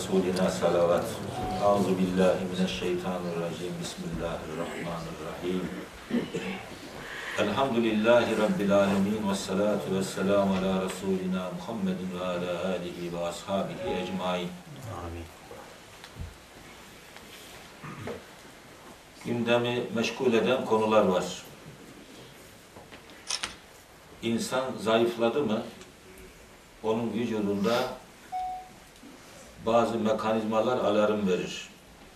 Resulina salavat. Euzu billahi mineşşeytanirracim. Bismillahirrahmanirrahim. Elhamdülillahi Rabbil alemin. Vessalatu vesselamu ala Resulina Muhammedin ve ala alihi ve ashabihi ecmain. Amin. Gündemi meşgul eden konular var. İnsan zayıfladı mı, onun vücudunda bazı mekanizmalar alarm verir.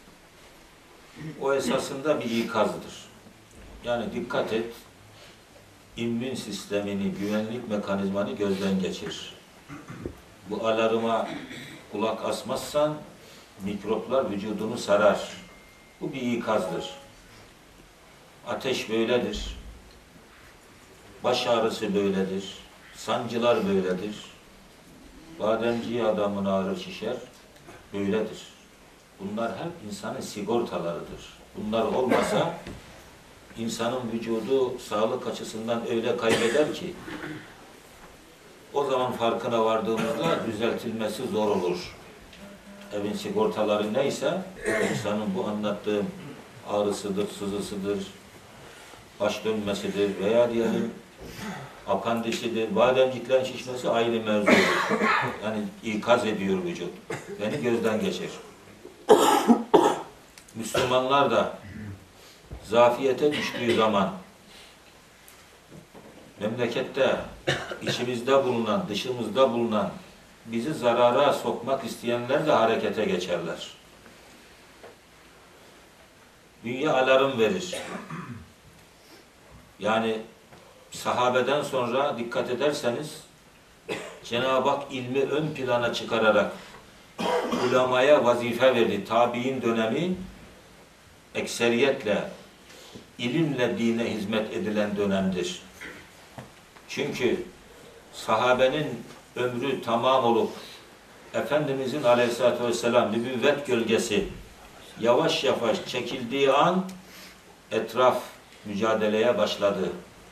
O esasında bir ikazdır. Yani dikkat et, immün sistemini, güvenlik mekanizmanı gözden geçir. Bu alarma kulak asmazsan mikroplar vücudunu sarar. Bu bir ikazdır. Ateş böyledir. Baş ağrısı böyledir. Sancılar böyledir. Bademciği adamın ağrı şişer. Böyledir. Bunlar hep insanın sigortalarıdır. Bunlar olmasa insanın vücudu sağlık açısından öyle kaybeder ki o zaman farkına vardığımızda düzeltilmesi zor olur. Evin sigortaları neyse insanın bu anlattığım ağrısıdır, sızısıdır, baş dönmesidir veya diyelim apandisidir, bademciklerin şişmesi aynı mevzudur. Yani ikaz ediyor vücut. Beni gözden geçir. Müslümanlar da zafiyete düştüğü zaman memlekette içimizde bulunan, dışımızda bulunan bizi zarara sokmak isteyenler de harekete geçerler. Dünya alarm verir. Yani sahabeden sonra dikkat ederseniz Cenab-ı Hak ilmi ön plana çıkararak ulemaya vazife verdi. Tabi'in dönemi ekseriyetle ilimle dine hizmet edilen dönemdir. Çünkü sahabenin ömrü tamam olup Efendimizin aleyhissalatü vesselam nübüvvet gölgesi yavaş yavaş çekildiği an etraf mücadeleye başladı.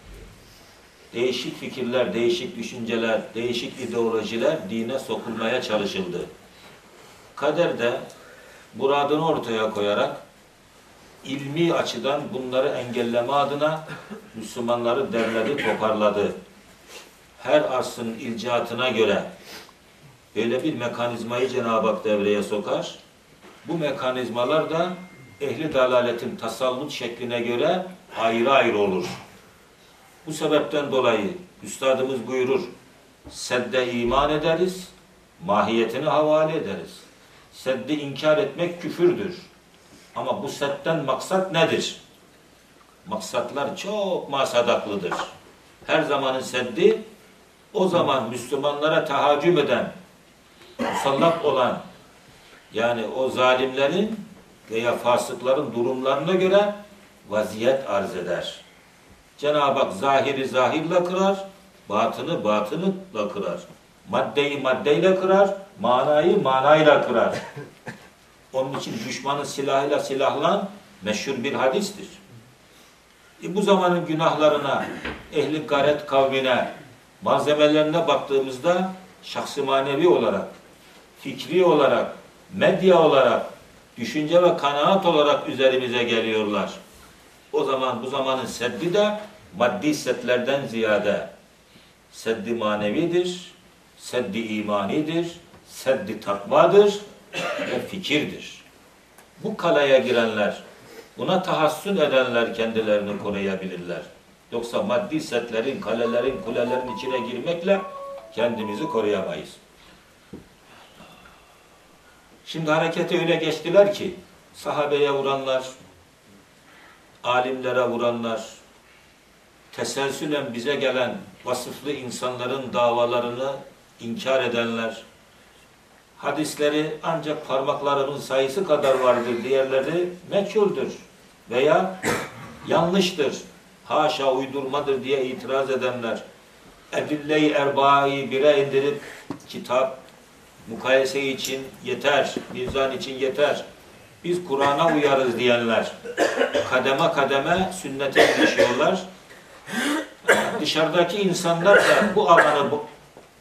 Değişik fikirler, değişik düşünceler, değişik ideolojiler dine sokulmaya çalışıldı. Kader de muradını ortaya koyarak ilmi açıdan bunları engelleme adına Müslümanları derledi, toparladı. Her asrın ilcaatına göre böyle bir mekanizmayı Cenab-ı Hak devreye sokar. Bu mekanizmalar da ehli dalaletin tasallut şekline göre ayrı ayrı olur. Bu sebepten dolayı Üstadımız buyurur, sedde iman ederiz, mahiyetini havale ederiz. Seddi inkar etmek küfürdür. Ama bu sedden maksat nedir? Maksatlar çok masadaklıdır. Her zamanın seddi, o zaman Müslümanlara tahaccüm eden, musallat olan, yani o zalimlerin veya fasıkların durumlarına göre vaziyet arz eder. Cenab-ı Hak zahiri zahirle kırar, batını batınla kırar. Maddeyi maddeyle kırar, manayı manayla kırar. Onun için düşmanın silahıyla silahlan meşhur bir hadistir. Bu zamanın günahlarına, ehli garet kavmine, malzemelerine baktığımızda şahsi manevi olarak, fikri olarak, medya olarak, düşünce ve kanaat olarak üzerimize geliyorlar. O zaman bu zamanın seddi de maddi setlerden ziyade seddi manevidir, seddi imanidir, seddi takvadır ve fikirdir. Bu kalaya girenler, buna tahassün edenler kendilerini koruyabilirler. Yoksa maddi setlerin, kalelerin, kulelerin içine girmekle kendimizi koruyamayız. Şimdi harekete öyle geçtiler ki sahabeye vuranlar, alimlere vuranlar, teselsülen bize gelen vasıflı insanların davalarını inkar edenler, hadisleri ancak parmaklarının sayısı kadar vardır, diğerleri meçhuldür veya yanlıştır, haşa uydurmadır diye itiraz edenler, edille-i erba'yı bire indirip kitap, mukayese için yeter, mizan için yeter, biz Kur'an'a uyarız diyenler, kademe kademe sünnete ilişiyorlar. Dışarıdaki insanlar da bu alanı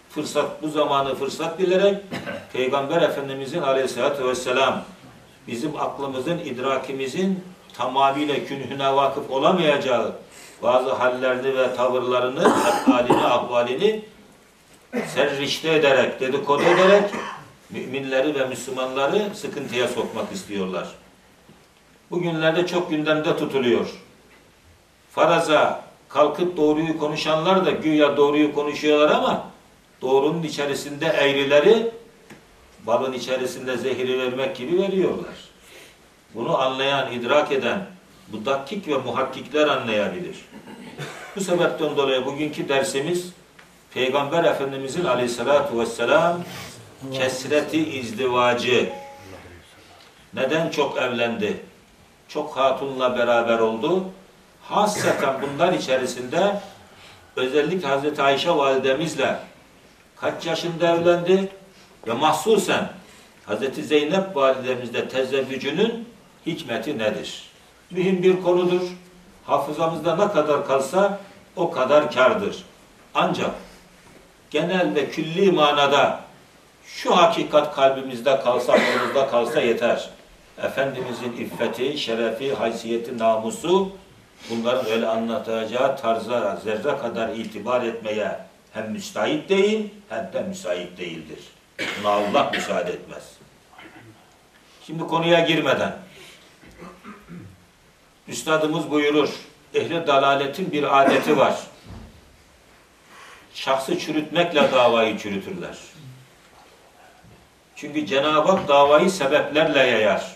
bu zamanı fırsat bilerek Peygamber Efendimizin aleyhissalatü vesselam bizim aklımızın, idrakimizin tamamıyla künhüne vakıf olamayacağı bazı hallerini ve tavırlarını, halini, ahvalini serrişte ederek, dedikodu ederek müminleri ve Müslümanları sıkıntıya sokmak istiyorlar. Bugünlerde çok gündemde tutuluyor. Faraza kalkıp doğruyu konuşanlar da güya doğruyu konuşuyorlar ama doğrunun içerisinde eğrileri balın içerisinde zehri vermek gibi veriyorlar. Bunu anlayan, idrak eden mudakkik ve muhakkikler anlayabilir. Bu sebepten dolayı bugünkü dersimiz Peygamber Efendimizin aleyhissalatu vesselam kesreti izdivacı. Neden çok evlendi? Çok hatunla beraber oldu. Hasreten bunlar içerisinde özellikle Hazreti Ayşe validemizle kaç yaşında evlendi ve mahsusen Hazreti Zeynep validemizde tezebbücünün hikmeti nedir? Mühim bir konudur. Hafızamızda ne kadar kalsa o kadar kârdır. Ancak genel ve külli manada şu hakikat kalbimizde kalsa, aklımızda kalsa yeter. Efendimizin iffeti, şerefi, haysiyeti, namusu bunların öyle anlatacağı tarza zerre kadar itibar etmeye hem müstahit değil hem de müsait değildir. Buna Allah müsaade etmez. Şimdi konuya girmeden Üstadımız buyurur, ehli dalaletin bir adeti var. Şahsı çürütmekle davayı çürütürler. Çünkü Cenab-ı Hak davayı sebeplerle yayar.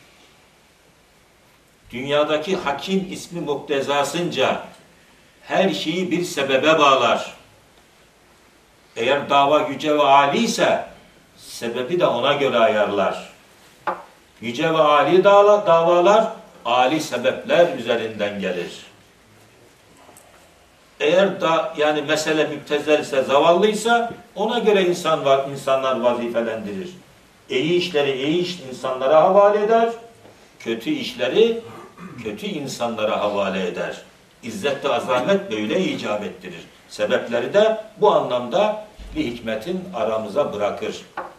Dünyadaki hakim ismi muktezasınca her şeyi bir sebebe bağlar. Eğer dava yüce ve âli ise sebebi de ona göre ayarlar. Yüce ve âli davalar âli sebepler üzerinden gelir. Eğer yani mesele müptezel ise, zavallıysa ona göre insanlar vazifelendirir. İyi işleri iyi insanlara havale eder, kötü işleri kötü insanlara havale eder. İzzet ve azamet böyle icap ettirir. Sebepleri de bu anlamda bir hikmetin aramıza bırakır.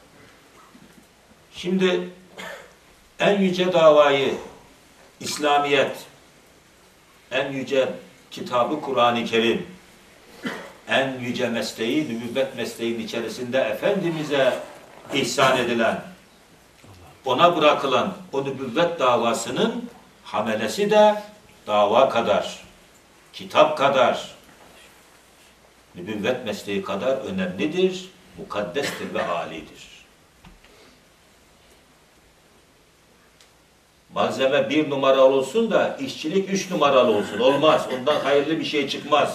Şimdi en yüce davayı İslamiyet, en yüce kitabı Kur'an-ı Kerim, en yüce mesleği, nübüvvet mesleğinin içerisinde Efendimiz'e ihsan edilen, ona bırakılan o nübüvvet davasının hamelesi de dava kadar, kitap kadar, nübüvvet mesleği kadar önemlidir, mukaddestir ve âlidir. Malzeme 1 numaralı olsun da işçilik 3 numaralı olsun. Olmaz. Ondan hayırlı bir şey çıkmaz.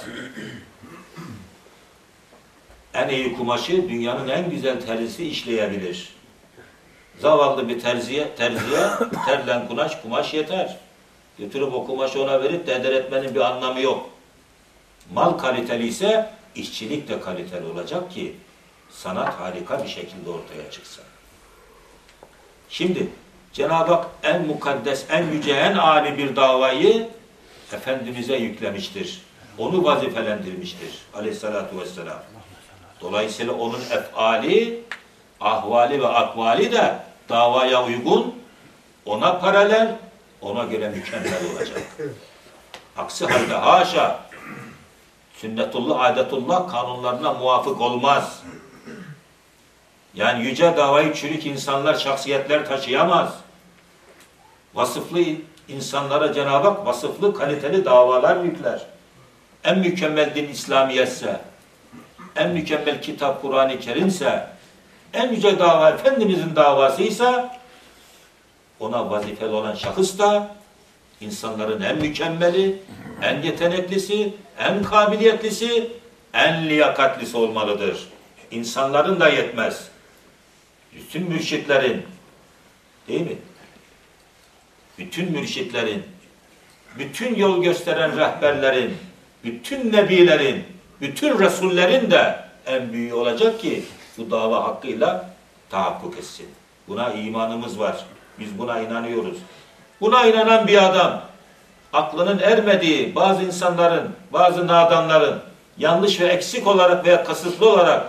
En iyi kumaşı dünyanın en güzel terzisi işleyebilir. Zavallı bir terziye terlen kumaş yeter. Götürüp o kumaşı ona verip de eder etmenin bir anlamı yok. Mal kaliteli ise işçilik de kaliteli olacak ki sanat harika bir şekilde ortaya çıksın. Şimdi Cenab-ı Hak en mukaddes, en yüce, en âli bir davayı Efendimiz'e yüklemiştir. Onu vazifelendirmiştir aleyhissalatu vesselam. Dolayısıyla onun efali, ahvali ve akvali de davaya uygun, ona paralel, ona göre mükemmel olacak. Aksi halde haşa, sünnetullah, adetullah kanunlarına muvafık olmaz. Yani yüce davayı çürük insanlar, şahsiyetler taşıyamaz. Vasıflı insanlara Cenab-ı Hak vasıflı, kaliteli davalar yükler. En mükemmel din İslamiyetse, en mükemmel kitap Kur'an-ı Kerim'se, en yüce dava Efendimizin davasıysa, ona vazifeli olan şahıs da insanların en mükemmeli, en yeteneklisi, en kabiliyetlisi, en liyakatlisi olmalıdır. İnsanların da yetmez. Bütün mürşitlerin, değil mi? Bütün mürşitlerin, bütün yol gösteren rehberlerin, bütün nebilerin, bütün resullerin de en büyüğü olacak ki bu dava hakkıyla tahakkuk etsin. Buna imanımız var. Biz buna inanıyoruz. Buna inanan bir adam, aklının ermediği bazı insanların, bazı nadanların yanlış ve eksik olarak veya kasıtlı olarak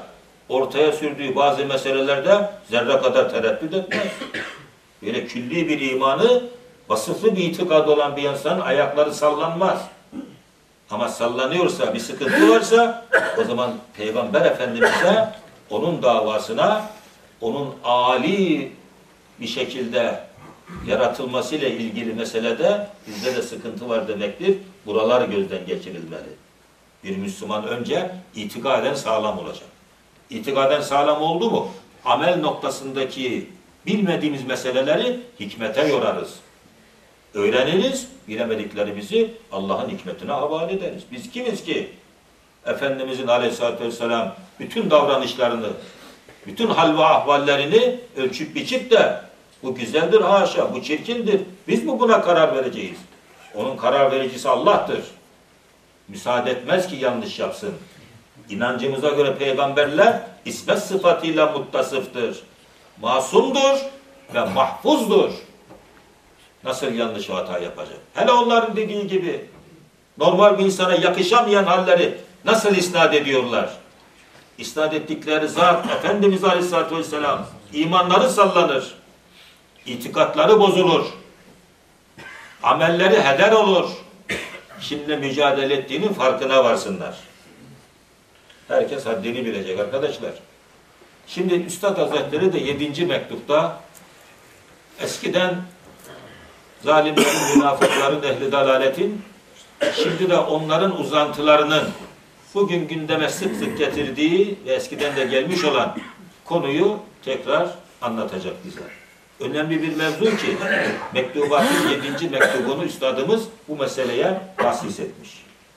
ortaya sürdüğü bazı meselelerde zerre kadar tereddüt etmez. Böyle külli bir imanı, vasıflı bir itikad olan bir insanın ayakları sallanmaz. Ama sallanıyorsa, bir sıkıntı varsa o zaman Peygamber Efendimiz'e, onun davasına, onun âli bir şekilde yaratılmasıyla ilgili meselede bizde de sıkıntı var demektir. Buralar gözden geçirilmeli. Bir Müslüman önce itikaden sağlam olacak. İtikaden sağlam oldu mu, amel noktasındaki bilmediğimiz meseleleri hikmete yorarız. Öğreniriz, bilemediklerimizi Allah'ın hikmetine havale ederiz. Biz kimiz ki Efendimizin aleyhissalatü vesselam bütün davranışlarını, bütün hal ve ahvallerini ölçüp biçip de bu güzeldir haşa, bu çirkindir, biz mi buna karar vereceğiz? Onun karar vericisi Allah'tır. Müsaade etmez ki yanlış yapsın. İnancımıza göre peygamberler ismet sıfatıyla muttasıftır. Masumdur ve mahfuzdur. Nasıl yanlış hata yapacak? Hele onların dediği gibi normal bir insana yakışamayan halleri nasıl isnat ediyorlar? İsnat ettikleri zat Efendimiz Aleyhisselatü Vesselam, imanları sallanır, itikatları bozulur, amelleri heder olur. Şimdi mücadele ettiğinin farkına varsınlar. Herkes haddini bilecek arkadaşlar. Şimdi Üstad Hazretleri de 7. mektupta eskiden zalimlerin, münafıkların, ehli dalaletin, şimdi de onların uzantılarının bugün gündeme sık sık getirdiği ve eskiden de gelmiş olan konuyu tekrar anlatacak bize. Önemli bir mevzu ki mektubatın 7. mektubunu üstadımız bu meseleye tahsis etmiş.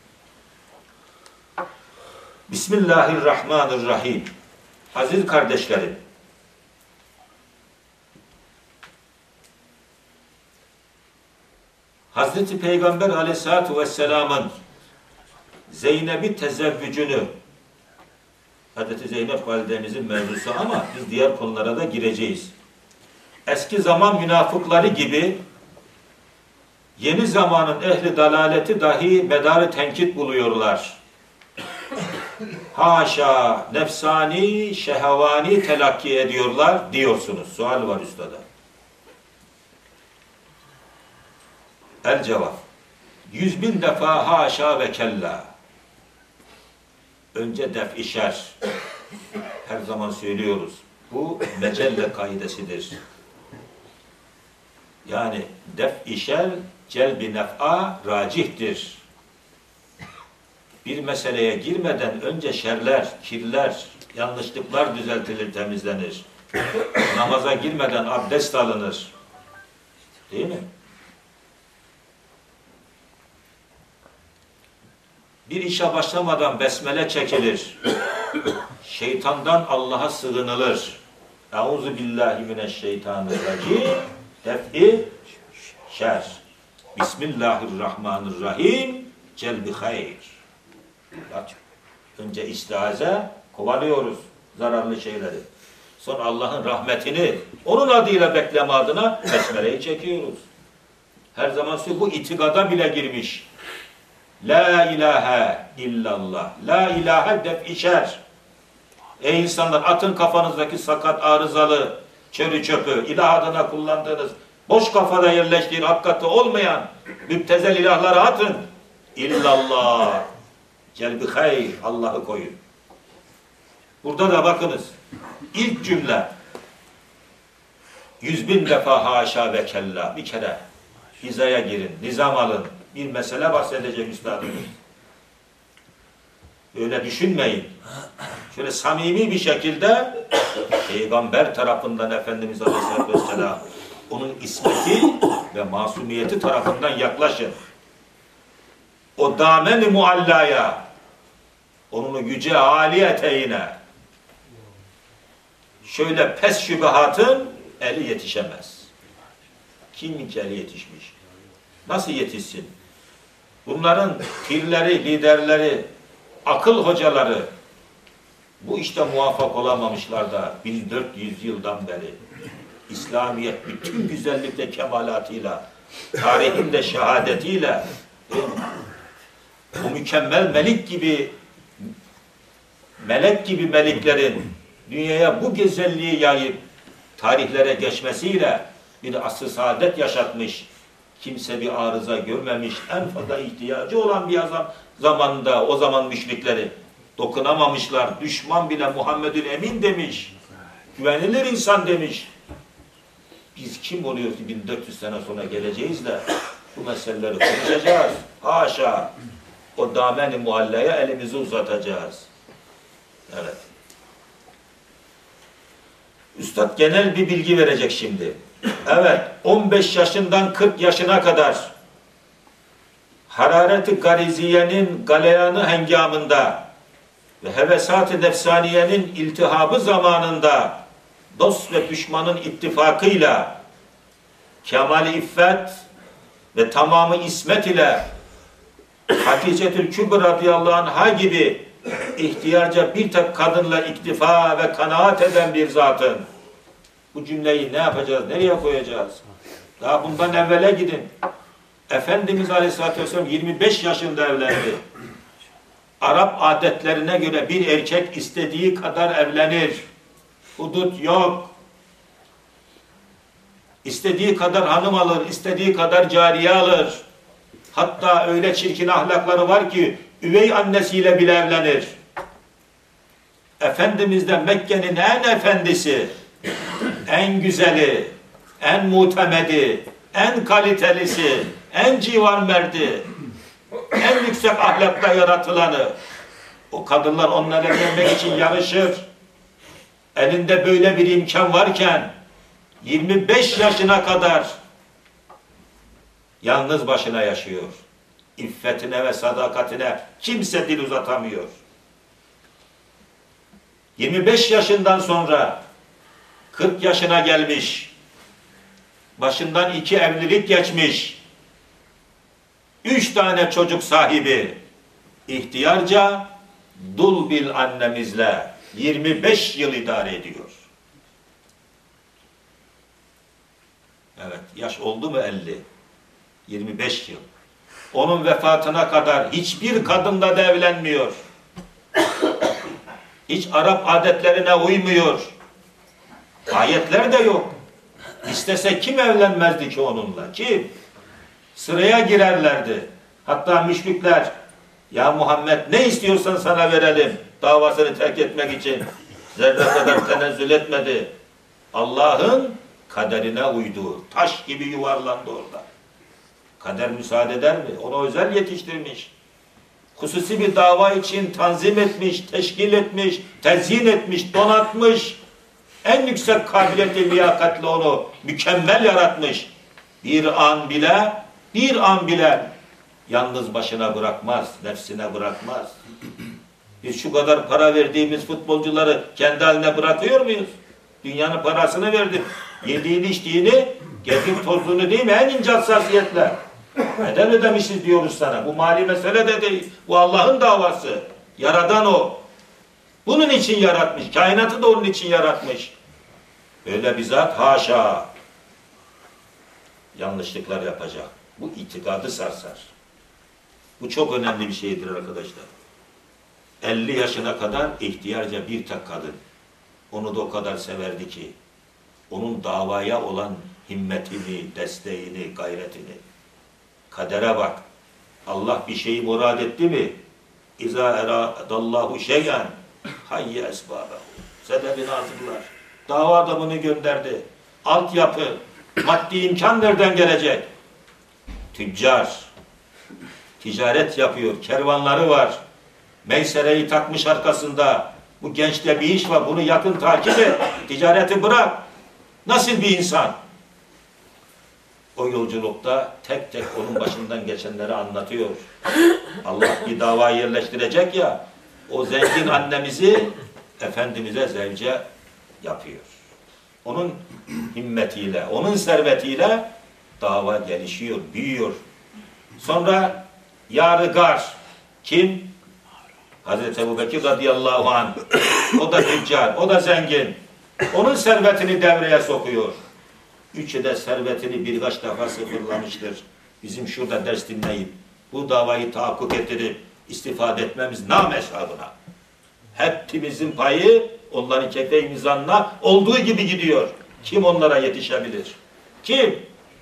Bismillahirrahmanirrahim. Aziz kardeşlerim, Hazreti Peygamber Aleyhisselatü Vesselam'ın Zeynep'i tezevvücünü, Hazreti Zeynep validemizin mevzusu ama biz diğer konulara da gireceğiz. Eski zaman münafıkları gibi yeni zamanın ehli dalaleti dahi medarı tenkit buluyorlar. Haşa, nefsani, şehvani telakki ediyorlar diyorsunuz. Sual var üstada. El cevap. 100.000 defa haşa ve kella. Önce def-i şer. Her zaman söylüyoruz. Bu mecelle kaidesidir. Yani def-i şer celb-i nef'a racihtir. Bir meseleye girmeden önce şerler, kirler, yanlışlıklar düzeltilir, temizlenir. Namaza girmeden abdest alınır. Değil mi? Bir işe başlamadan besmele çekilir. Şeytandan Allah'a sığınılır. Euzubillahimineşşeytanirracim. Def-i şer. Bismillahirrahmanirrahim. Celbi hayr. Bak, önce istiaze, kovalıyoruz zararlı şeyleri. Sonra Allah'ın rahmetini onun adıyla bekleme adına besmeleyi çekiyoruz. Her zaman bu itikada bile girmiş. La ilahe illallah. La ilahe def-i şer. Ey insanlar, atın kafanızdaki sakat, arızalı, çörü çöpü, ilah adına kullandığınız, boş kafada yerleştiği, hakikati olmayan müptezel ilahları atın. İllallah. Celbi hayr. Allah'ı koyun. Burada da bakınız. İlk cümle 100.000 defa haşa ve kella. Bir kere hizaya girin, nizam alın. Bir mesele bahsedecek üstadımız. Öyle düşünmeyin. Şöyle samimi bir şekilde Peygamber tarafından Efendimiz Aleyhisselatü Vesselam, onun ismeti ve masumiyeti tarafından yaklaşın. O damen-i muallaya, onun yüce âli eteğine şöyle pes şübehatın eli yetişemez. Kim ki eli yetişmiş? Nasıl yetişsin? Bunların pirleri, liderleri, akıl hocaları bu işte muvaffak olamamışlar da 1400 yıldan beri. İslamiyet bütün güzellikle, kemalatıyla, tarihin de şehadetiyle, bu mükemmel melek gibi meliklerin dünyaya bu güzelliği yayıp tarihlere geçmesiyle bir asr-ı saadet yaşatmış. Kimse bir arıza görmemiş. En fazla ihtiyacı olan bir zamanında o zaman müşrikleri dokunamamışlar. Düşman bile Muhammedül Emin demiş. Güvenilir insan demiş. Biz kim oluyoruz ki 1400 sene sonra geleceğiz de bu meseleleri konuşacağız. Haşa. O damen-i muallaya elimizi uzatacağız. Evet. Üstad genel bir bilgi verecek şimdi. Evet, 15 yaşından 40 yaşına kadar harareti gariziyenin galeyanı hengamında ve hevesat-ı nefsaniyenin iltihabı zamanında dost ve düşmanın ittifakıyla kemal-i iffet ve tamamı ismet ile Hatice-tül Kübra radıyallahu anh'a gibi ihtiyarca bir tek kadınla iktifa ve kanaat eden bir zatın bu cümleyi ne yapacağız, nereye koyacağız? Daha bundan evvele gidin. Efendimiz Aleyhisselatü Vesselam 25 yaşında evlendi. Arap adetlerine göre bir erkek istediği kadar evlenir. Hudut yok. İstediği kadar hanım alır, istediği kadar cariye alır. Hatta öyle çirkin ahlakları var ki üvey annesiyle bile evlenir. Efendimiz de Mekke'nin en efendisi, en güzeli, en mutemedi, en kalitelisi, en civanmerdi, en yüksek ahlakta yaratılanı. O kadınlar onlara evlenmek için yarışır. Elinde böyle bir imkan varken 25 yaşına kadar yalnız başına yaşıyor. İffetine ve sadakatine kimse dil uzatamıyor. 25 yaşından sonra 40 yaşına gelmiş, başından 2 evlilik geçmiş, 3 tane çocuk sahibi, ihtiyarca dul bir annemizle 25 yıl idare ediyor. Evet, yaş oldu mu 50? 25 yıl. Onun vefatına kadar hiçbir kadınla da evlenmiyor. Hiç Arap adetlerine uymuyor. Ayetler de yok. İstese kim evlenmezdi ki onunla? Kim? Sıraya girerlerdi. Hatta müşrikler, ya Muhammed ne istiyorsan sana verelim davasını terk etmek için. Zerre kadar tenezzül etmedi. Allah'ın kaderine uydu. Taş gibi yuvarlandı orada. Kader müsaade eder mi? Onu özel yetiştirmiş. Hususi bir dava için tanzim etmiş, teşkil etmiş, tezyin etmiş, donatmış. En yüksek kabiliyetli, liyakatli onu mükemmel yaratmış. Bir an bile yalnız başına bırakmaz, nefsine bırakmaz. Biz şu kadar para verdiğimiz futbolcuları kendi haline bırakıyor muyuz? Dünyanın parasını verdik. Yediğini, içtiğini, gezip tozduğunu değil mi? En ince hassasiyetle. Neden ödemişiz diyoruz sana. Bu mali mesele de değil. Bu Allah'ın davası. Yaradan o. Bunun için yaratmış. Kainatı da onun için yaratmış. Öyle bir zat haşa yanlışlıklar yapacak. Bu itikadı sarsar. Bu çok önemli bir şeydir arkadaşlar. 50 yaşına kadar ihtiyarca bir tek kadın. Onu da o kadar severdi ki onun davaya olan himmetini, desteğini, gayretini. Kadere bak. Allah bir şeyi murad etti mi? İza eradallahu şeyen hayye esbâbehu. Sebebini hazırlar. Dava adamını gönderdi. Altyapı, maddi imkan nereden gelecek? Tüccar. Ticaret yapıyor. Kervanları var. Meysereyi takmış arkasında. Bu gençte bir iş var. Bunu yakın takip et. Ticareti bırak. Nasıl bir insan? O yolculukta tek tek onun başından geçenleri anlatıyor. Allah bir dava yerleştirecek ya, o zengin annemizi Efendimiz'e zevce yapıyor. Onun himmetiyle, onun servetiyle dava gelişiyor, büyüyor. Sonra Yarıgar kim? Hazreti Ebubekir radıyallahu anh. O da tüccar, o da zengin. Onun servetini devreye sokuyor. Üçü de servetini birkaç defa sıfırlamıştır. Bizim şurada ders dinleyip bu davayı tahakkuk ettirip istifade etmemiz nam hesabına. Hepimizin payı Onların kefe-i mizanına olduğu gibi gidiyor. Kim onlara yetişebilir? Kim?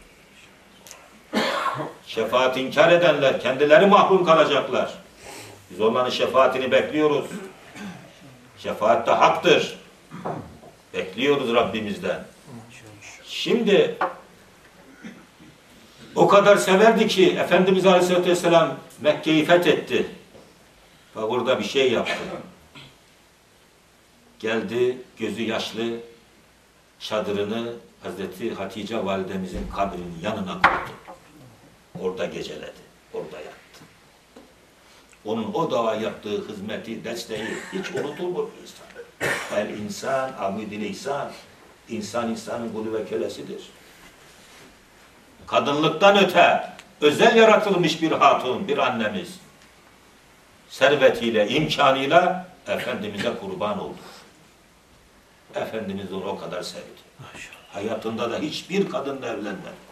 Şefaat inkar edenler kendileri mahrum kalacaklar. Biz onların şefaatini bekliyoruz. Şefaat de haktır. Bekliyoruz Rabbimizden. Şimdi o kadar severdi ki Efendimiz Aleyhisselatü Vesselam Mekke'yi fethetti. Ve burada bir şey yaptı. Geldi gözü yaşlı çadırını Hazreti Hatice validemizin kabrinin yanına koydu. Orada geceledi. Orada yattı. Onun o dağa yaptığı hizmeti, desteği hiç unutulur mu insan? El insan, amudil ihsan. İnsan insanın kulu ve kölesidir. Kadınlıktan öte özel yaratılmış bir hatun, bir annemiz. Servetiyle, imkanıyla Efendimiz'e kurban oldu. Efendimiz onu o kadar sevdi. Hayatında da hiçbir kadınla evlenmedi.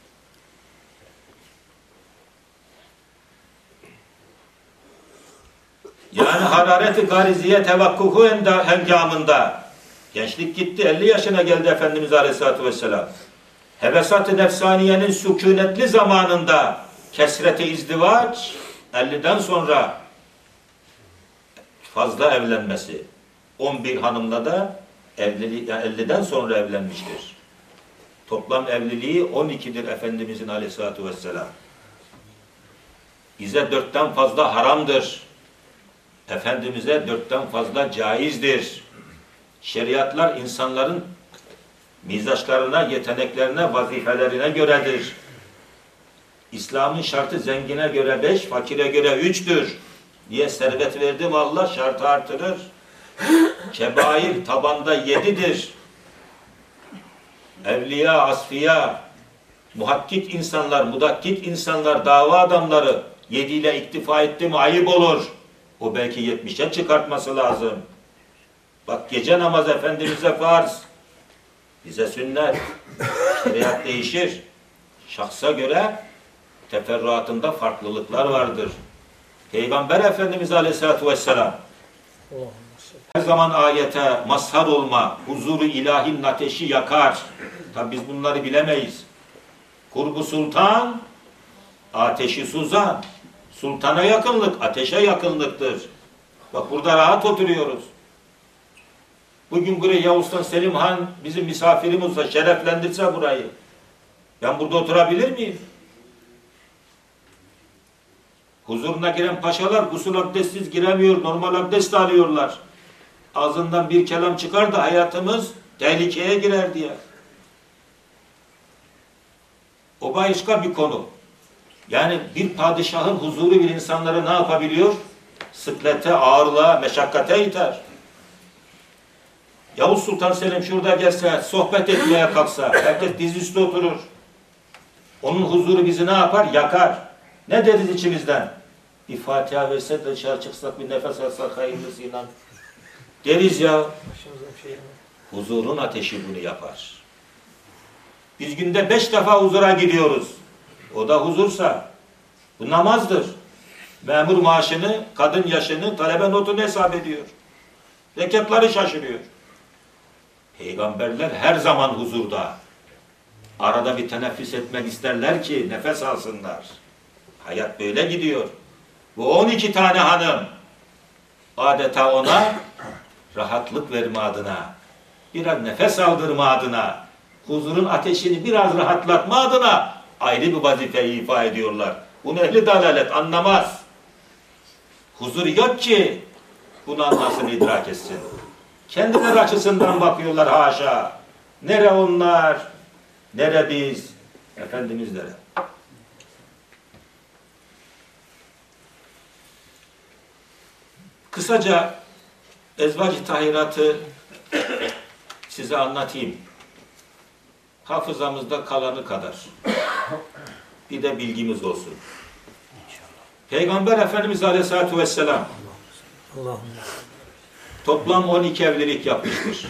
Yani harareti gariziye tevakkuhu hengamında gençlik gitti, 50 yaşına geldi Efendimiz Aleyhisselatü Vesselam. Hevesat-ı nefsaniyenin sükunetli zamanında kesreti izdivaç, 50'den sonra fazla evlenmesi. 11 hanımla da evliliği, yani 50'den sonra evlenmiştir. Toplam evliliği 12'dir Efendimizin Aleyhisselatü Vesselam. Bize 4'ten fazla haramdır. Efendimiz'e 4'ten fazla caizdir. Şeriatlar insanların mizaçlarına, yeteneklerine, vazifelerine göredir. İslam'ın şartı zengine göre 5, fakire göre 3'tür. Diye servet verdi mi Allah şartı artırır. Kebair tabanda 7'dir. Evliya, asfiya, muhakkik insanlar, mudakkik insanlar, dava adamları 7 ile iktifa etti mi ayıp olur. O belki 70'e çıkartması lazım. Bak gece namaz Efendimiz'e farz. Bize sünnet. Şeriat değişir. Şahsa göre teferruatında farklılıklar vardır. Peygamber Efendimiz Aleyhisselatü Vesselam her zaman ayete mazhar olma, huzuru ilahinin ateşi yakar. Tabi biz bunları bilemeyiz. Kurbu sultan, ateşi suzan. Sultana yakınlık, ateşe yakınlıktır. Bak burada rahat oturuyoruz. Bugün buraya Yavuz Sultan Selim Han bizim misafirimiz olsa, şereflendirse burayı. Ben burada oturabilir miyim? Huzuruna giren paşalar gusül abdestsiz giremiyor, normal abdest alıyorlar. Ağzından bir kelam çıkar da hayatımız tehlikeye girer diye. O başka bir konu. Yani bir padişahın huzuru bir insanları ne yapabiliyor? Sıklete, ağırlığa, meşakkate iter. Yavuz Sultan Selim şurada gelse, sohbet etmeye kalksa, herkes dizüstü oturur. Onun huzuru bizi ne yapar? Yakar. Ne deriz içimizden? Bir Fatiha verse de dışarı çıksak, bir nefes alsak hayırlısıyla. Deriz ya. Huzurun ateşi bunu yapar. Biz günde 5 defa huzura gidiyoruz. O da huzursa. Bu namazdır. Memur maaşını, kadın yaşını, talebe notunu hesap ediyor. Rekatları şaşırıyor. Peygamberler her zaman huzurda. Arada bir teneffüs etmek isterler ki nefes alsınlar. Hayat böyle gidiyor. Bu 12 tane hanım adeta ona rahatlık verme adına, biraz nefes aldırma adına, huzurun ateşini biraz rahatlatma adına ayrı bir vazifeyi ifa ediyorlar. Bunu ehli dalalet anlamaz. Huzur yok ki bunu anlasın, idrak etsin. Kendileri açısından bakıyorlar haşa. Nere onlar, nere biz, Efendimizlere. Kısaca Ezvac-ı Tahirat'ı size anlatayım. Hafızamızda kalanı kadar. Bir de bilgimiz olsun. Peygamber Efendimiz Aleyhisselatü Vesselam toplam 12 evlilik yapmıştır.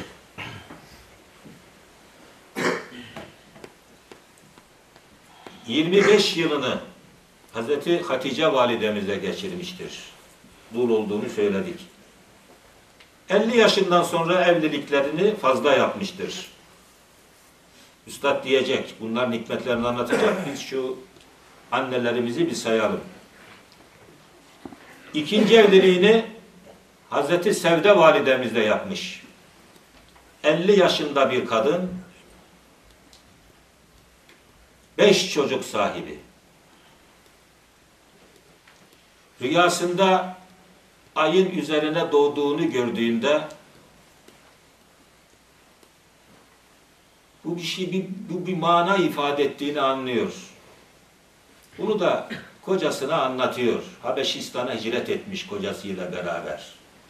...25 yılını Hazreti Hatice validemize geçirmiştir. Dul olduğunu söyledik. 50 yaşından sonra evliliklerini fazla yapmıştır. Üstad diyecek, bunların hikmetlerini anlatacak. Biz şu annelerimizi bir sayalım. İkinci evliliğini Hazreti Sevde validemizle yapmış. 50 yaşında bir kadın, 5 çocuk sahibi. Rüyasında ayın üzerine doğduğunu gördüğünde bu bir mana ifade ettiğini anlıyor. Bunu da kocasına anlatıyor. Habeşistan'a hicret etmiş kocasıyla beraber.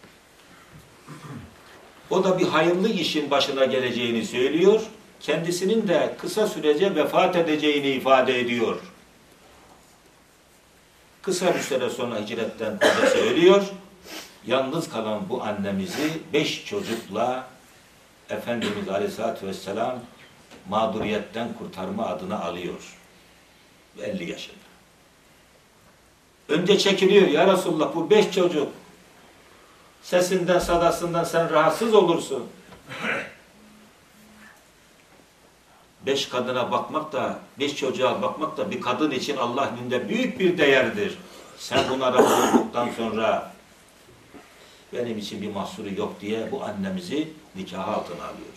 O da bir hayırlı işin başına geleceğini söylüyor. Kendisinin de kısa sürece vefat edeceğini ifade ediyor. Kısa bir süre sonra hicretten kocası ölüyor. Yalnız kalan bu annemizi 5 çocukla Efendimiz Aleyhisselatü Vesselam mağduriyetten kurtarma adına alıyor. 50 yaşında. Önce çekiliyor. Ya Resulullah, bu 5 çocuk sesinden, sadasından sen rahatsız olursun. 5 kadına bakmak da, 5 çocuğa bakmak da bir kadın için Allah önünde büyük bir değerdir. Sen bunlara bulduktan sonra benim için bir mahsuru yok diye bu annemizi nikah altına alıyor.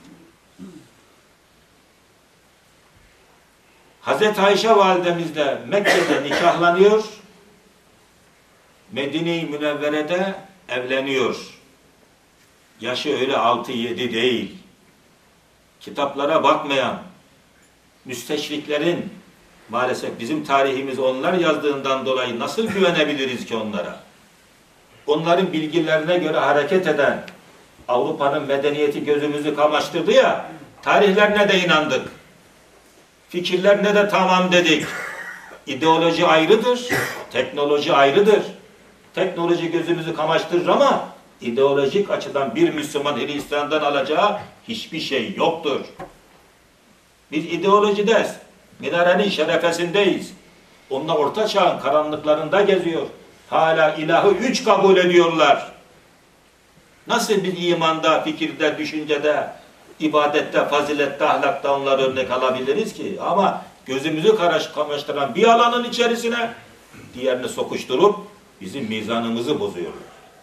Hazreti Ayşe validemiz de Mekke'de nikahlanıyor, Medine-i Münevvere'de evleniyor. Yaşı öyle 6-7 değil. Kitaplara bakmayan, müsteşriklerin, maalesef bizim tarihimiz onlar yazdığından dolayı nasıl güvenebiliriz ki onlara? Onların bilgilerine göre hareket eden Avrupa'nın medeniyeti gözümüzü kamaştırdı ya, tarihlerine de inandık. Fikirlerine de tamam dedik. İdeoloji ayrıdır, teknoloji ayrıdır. Teknoloji gözümüzü kamaştırır ama ideolojik açıdan bir Müslüman Hristiyan'dan alacağı hiçbir şey yoktur. Biz ideolojideyiz. Minarenin şerefesindeyiz. Onlar orta çağın karanlıklarında geziyor. Hala ilahı 3 kabul ediyorlar. Nasıl bir imanda, fikirde, düşüncede, ibadette, fazilette, ahlakta onları örnek alabiliriz ki? Ama gözümüzü kamaştıran bir alanın içerisine diğerini sokuşturup bizim mizanımızı bozuyorlar.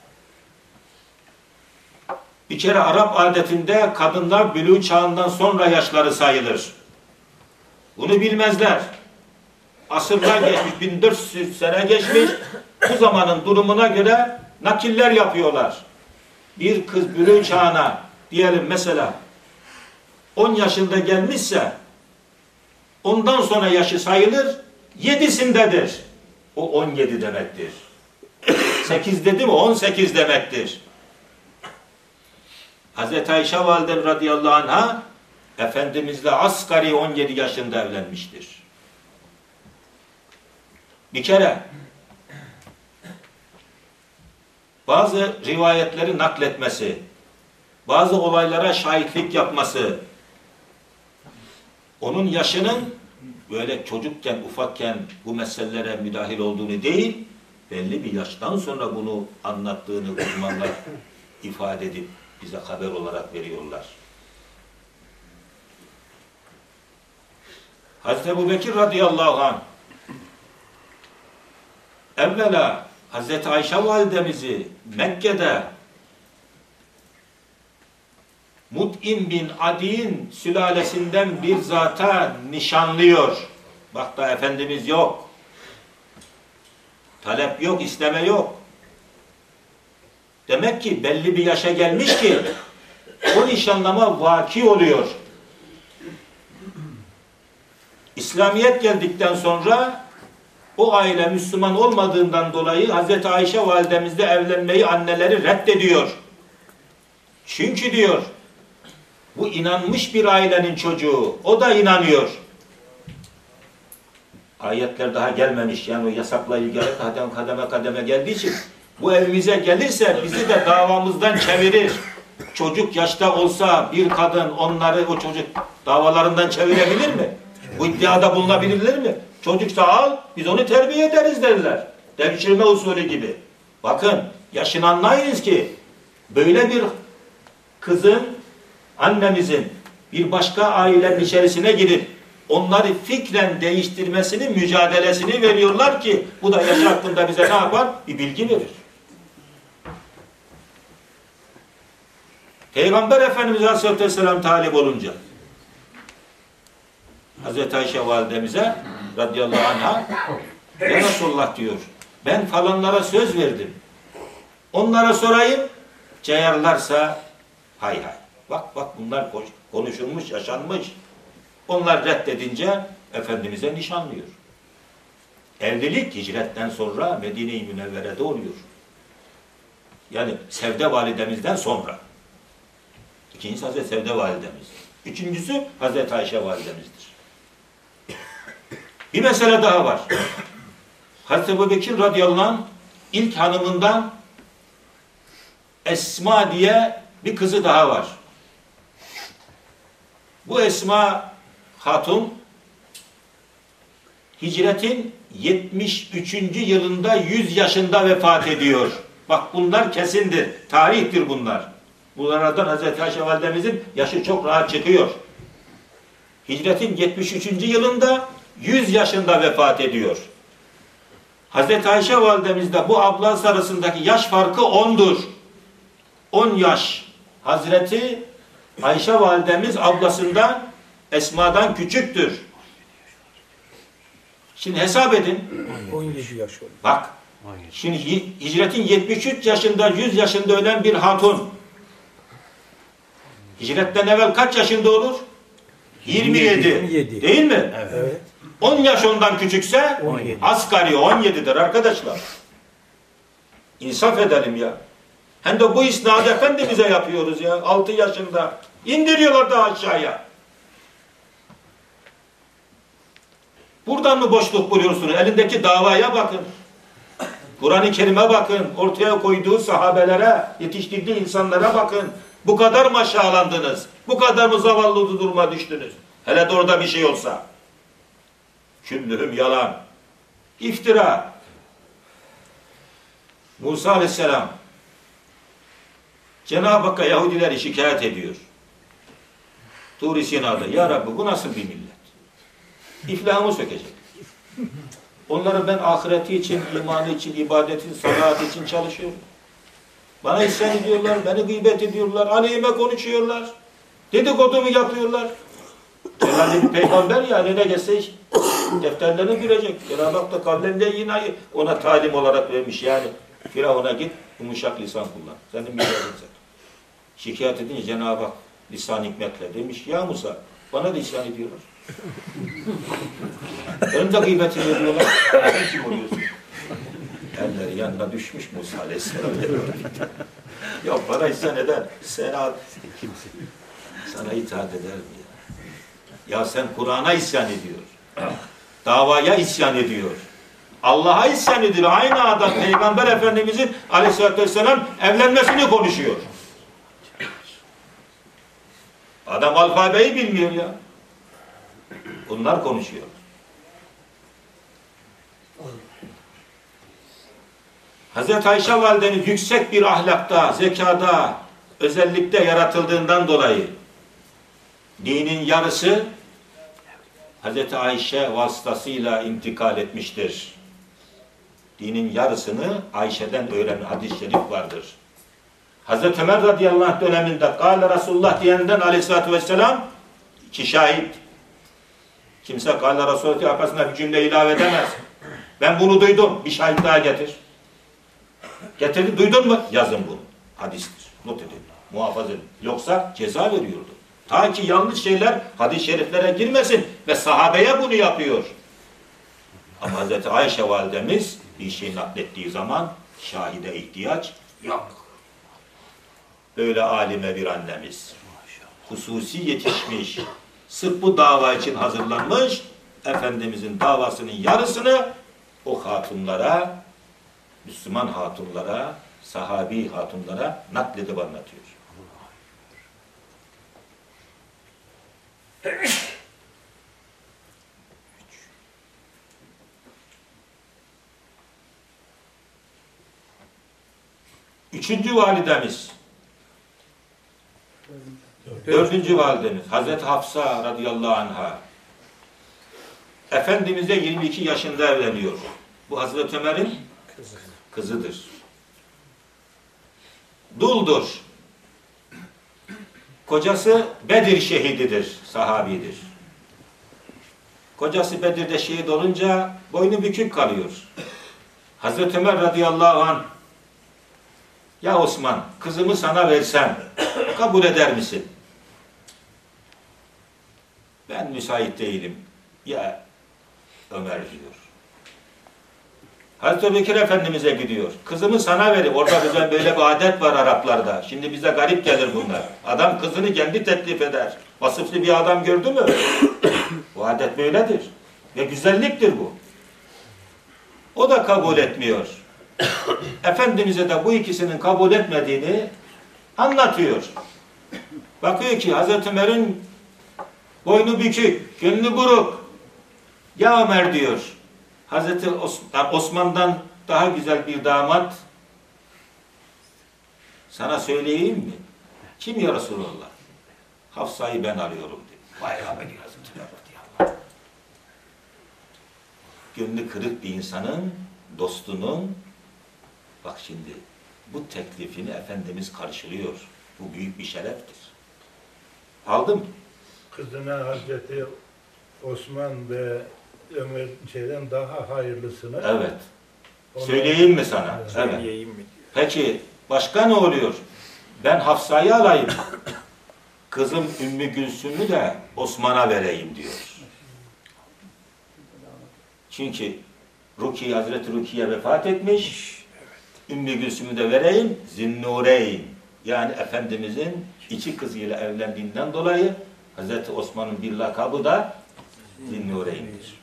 Bir kere Arap adetinde kadınlar bülûğ çağından sonra yaşları sayılır. Bunu bilmezler. Asırlar geçmiş, 1400 sene geçmiş, bu zamanın durumuna göre nakiller yapıyorlar. Bir kız bülûğ çağına diyelim mesela 10 yaşında gelmişse ondan sonra yaşı sayılır 7'sindedir. O 17 demektir. 8 dedi mi 18 demektir. Hazreti Ayşe validem radıyallahu anh'a Efendimizle asgari 17 yaşında evlenmiştir. Bir kere bazı rivayetleri nakletmesi, bazı olaylara şahitlik yapması, onun yaşının böyle çocukken, ufakken bu meselelere müdahil olduğunu değil, belli bir yaştan sonra bunu anlattığını uzmanlar ifade edip bize haber olarak veriyorlar. Hazreti Ebubekir radıyallahu anh evvela Hazreti Ayşe validemizi Mekke'de Mut'im bin Adi'nin sülalesinden bir zata nişanlıyor. Bak da Efendimiz yok. Talep yok, isteme yok. Demek ki belli bir yaşa gelmiş ki o nişanlama vaki oluyor. İslamiyet geldikten sonra o aile Müslüman olmadığından dolayı Hazreti Ayşe validemizle evlenmeyi anneleri reddediyor. Çünkü diyor bu inanmış bir ailenin çocuğu. O da inanıyor. Ayetler daha gelmemiş. Yani o yasakla ilgili kademe kademe geldiği için bu evimize gelirse bizi de davamızdan çevirir. Çocuk yaşta olsa bir kadın onları o çocuk davalarından çevirebilir mi? Bu iddiada bulunabilirler mi? Çocuksa al, biz onu terbiye ederiz derler. Devşirme usulü gibi. Bakın, yaşını anlayınız ki Böyle bir kızın, annemizin bir başka ailenin içerisine girip onları fikren değiştirmesinin mücadelesini veriyorlar ki bu da yaş hakkında bize ne yapar? Bir bilgi verir. Peygamber Efendimiz Aleyhisselatü Vesselam talip olunca Hazreti Ayşe validemize radıyallahu anh'a ya Resulullah diyor, ben falanlara söz verdim. Onlara sorayım, cayarlarsa hay hay. Bak bunlar konuşulmuş, yaşanmış. Onlar reddedince Efendimiz'e nişanlıyor. Evlilik hicretten sonra Medine-i Münevvere'de oluyor. Yani Sevde validemizden sonra. İkincisi Hazreti Sevde validemiz. Üçüncüsü Hazreti Ayşe validemizdir. Bir mesele daha var. Hazreti Ebubekir radıyallahu anh ilk hanımından Esma diye bir kızı daha var. Bu Esma Hatun hicretin 73. yılında 100 yaşında vefat ediyor. Bak bunlar kesindir. Tarihtir bunlar. Bunlardan Hazreti Ayşe validemizin yaşı çok rahat çıkıyor. Hicretin 73. yılında 100 yaşında vefat ediyor. Hazreti Ayşe validemizde bu ablası arasındaki yaş farkı 10'dur. 10 yaş. Hazreti Ayşe validemiz ablasından Esma'dan küçüktür. Şimdi hesap edin. 17 yaş oldu. Bak. Şimdi hicretin 73 yaşında 100 yaşında ölen bir hatun hicretten evvel kaç yaşında olur? 27. Değil mi? Evet. 10 yaş ondan küçükse 17. asgari 17'dir arkadaşlar. İnsaf edelim ya. Hem de bu isnadı Efendimiz'e yapıyoruz ya. 6 yaşında. İndiriyorlar da aşağıya. Buradan mı boşluk buluyorsunuz? Elindeki davaya bakın. Kur'an-ı Kerim'e bakın. Ortaya koyduğu sahabelere, yetiştirdiği insanlara bakın. Bu kadar mı aşağılandınız? Bu kadar mı zavallı duruma düştünüz? Hele de orada bir şey olsa. Küllühüm yalan. İftira. Musa Aleyhisselam Cenab-ı Hakk'a Yahudileri şikayet ediyor. Tur-i Sina'da. Ya Rabbi bu nasıl bir millet? İflahımı sökecek. Onları ben ahireti için, imanı için, ibadeti, salatı için çalışıyorum. Bana isyan ediyorlar, beni gıybet ediyorlar, aleyhime konuşuyorlar. Dedikodumu yapıyorlar. Celalli bir peygamber ya, ne gelse defterlerini görecek. Cenab-ı Hak da kavlende yine ona talim olarak vermiş yani. Firavun'a git, yumuşak lisan kullan. Senin mücadelin sen. Şikayet edince Cenab-ı Hak lisan hikmetle demiş, ya Musa, bana da isyan ediyorlar. Benim de gıybetini ediyorlar. Sen kim oluyorsun? Elleri yanına düşmüş Musa Aleyhisselam. Ya bana isyan eder. Sana itaat eder mi ya? Ya sen Kur'an'a isyan ediyor. Davaya isyan ediyor. Allah'a isyan ediyor. Aynı adam Peygamber Efendimizin Aleyhisselatü Vesselam evlenmesini konuşuyor. Adam alfabeyi bilmiyor ya. Bunlar konuşuyor. Hazreti Ayşe valideniz yüksek bir ahlakta, zekada, özellikle yaratıldığından dolayı dinin yarısı Hazreti Ayşe vasıtasıyla intikal etmiştir. Dinin yarısını Ayşe'den öğrenen hadis-i şerif vardır. Hazreti Ömer radıyallahu anh döneminde Kâle Resulullah diyenden aleyhissalatü vesselam iki şahit. Kimse Kâle Resulullah diye arkasına bir cümle ilave edemez. Ben bunu duydum. Bir şahit daha getir. Getirdi. Duydun mu? Yazın bunu. Hadistir. Not edin. Muhafaza edin. Yoksa ceza veriyordu. Ta ki yanlış şeyler hadis-i şeriflere girmesin ve sahabeye bunu yapıyor. Ama Hazreti Ayşe validemiz bir şey naklettiği zaman şahide ihtiyaç yok. Böyle alime bir annemiz. Hususi yetişmiş. Sırf bu dava için hazırlanmış. Efendimizin davasının yarısını o hatunlara, Müslüman hatunlara, sahabi hatunlara nakledip anlatıyor. Üçüncü validemiz Dördüncü validemiz Hazreti Hafsa radıyallahu anha. Efendimiz'e 22 yaşında evleniyor. Bu Hazreti Ömer'in kızıdır. Duldur. Kocası Bedir şehididir, sahabidir. Kocası Bedir'de şehit olunca boynu bükük kalıyor. Hazreti Ömer radıyallahu anh, ya Osman, kızımı sana versem kabul eder misin? Ben müsait değilim. Ya Ömer diyor. Hazreti Bekir Efendimiz'e gidiyor. Kızımı sana verip, orada bize böyle bir adet var Araplarda. Şimdi bize garip gelir bunlar. Adam kızını kendi teklif eder. Vasıflı bir adam gördü mü? Bu adet böyledir. Ve güzelliktir bu. O da kabul etmiyor. Efendimiz'e de bu ikisinin kabul etmediğini anlatıyor. Bakıyor ki Hazreti Ömer'in boynu bükük, gönlü buruk. Ya Ömer diyor, Hazreti Osman'dan daha güzel bir damat sana söyleyeyim mi? Kim ya Resulallah? Hafsa'yı ben alıyorum diyor. Vay Hazreti Ömer radıyallahu anh. Gönlü kırık bir insanın, dostunun, bak şimdi bu teklifini Efendimiz karşılıyor. Bu büyük bir şereftir. Aldım. Kızına Hazreti Osman ve Ömer şeyden daha hayırlısını. Evet. Söyleyeyim mi sana? Evet. Söyleyeyim mi? Peki başka ne oluyor? Ben Hafsa'yı alayım. Kızım Ümmü Gülsüm'ü de Osman'a vereyim diyor. Çünkü Hazreti Rukiye vefat etmiş. Ümmü Gülsüm'ü de vereyim. Zinnureyn. Yani Efendimizin iki kızıyla evlendiğinden dolayı Hazreti Osman'ın bir lakabı da Zinnureyn'dir.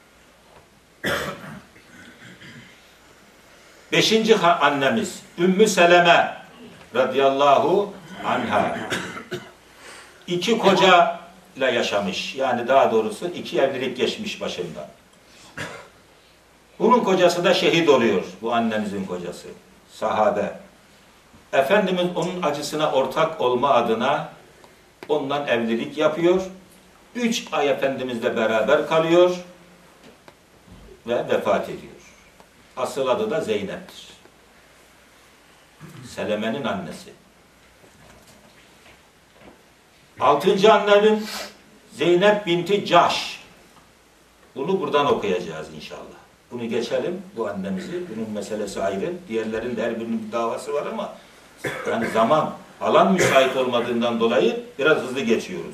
Beşinci annemiz Ümmü Seleme radıyallahu anha. İki koca ile yaşamış. Yani daha doğrusu iki evlilik geçmiş başında. Bunun kocası da şehit oluyor. Bu annemizin kocası. Sahabe. Efendimiz onun acısına ortak olma adına ondan evlilik yapıyor. 3 ay Efendimizle beraber kalıyor ve vefat ediyor. Asıl adı da Zeynep'tir. Seleme'nin annesi. 6. annenin Zeynep binti Cahş. Bunu buradan okuyacağız inşallah. Bunu geçelim, bu annemizi. Bunun meselesi ayrı. Diğerlerin de her birinin bir davası var ama yani zaman, alan müsait olmadığından dolayı biraz hızlı geçiyoruz.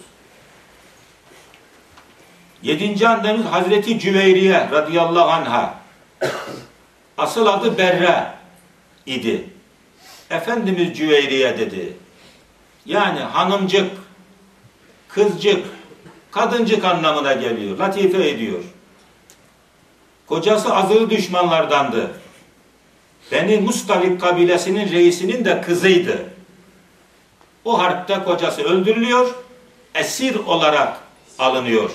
7. annemiz Hazreti Cüveyriye radıyallahu anha. Asıl adı Berre idi. Efendimiz Cüveyriye dedi. Yani hanımcık, kızcık, kadıncık anlamına geliyor. Latife ediyor. Kocası azılı düşmanlardandı. Beni Mustalik kabilesinin reisinin de kızıydı. O harpte kocası öldürülüyor, esir olarak alınıyor.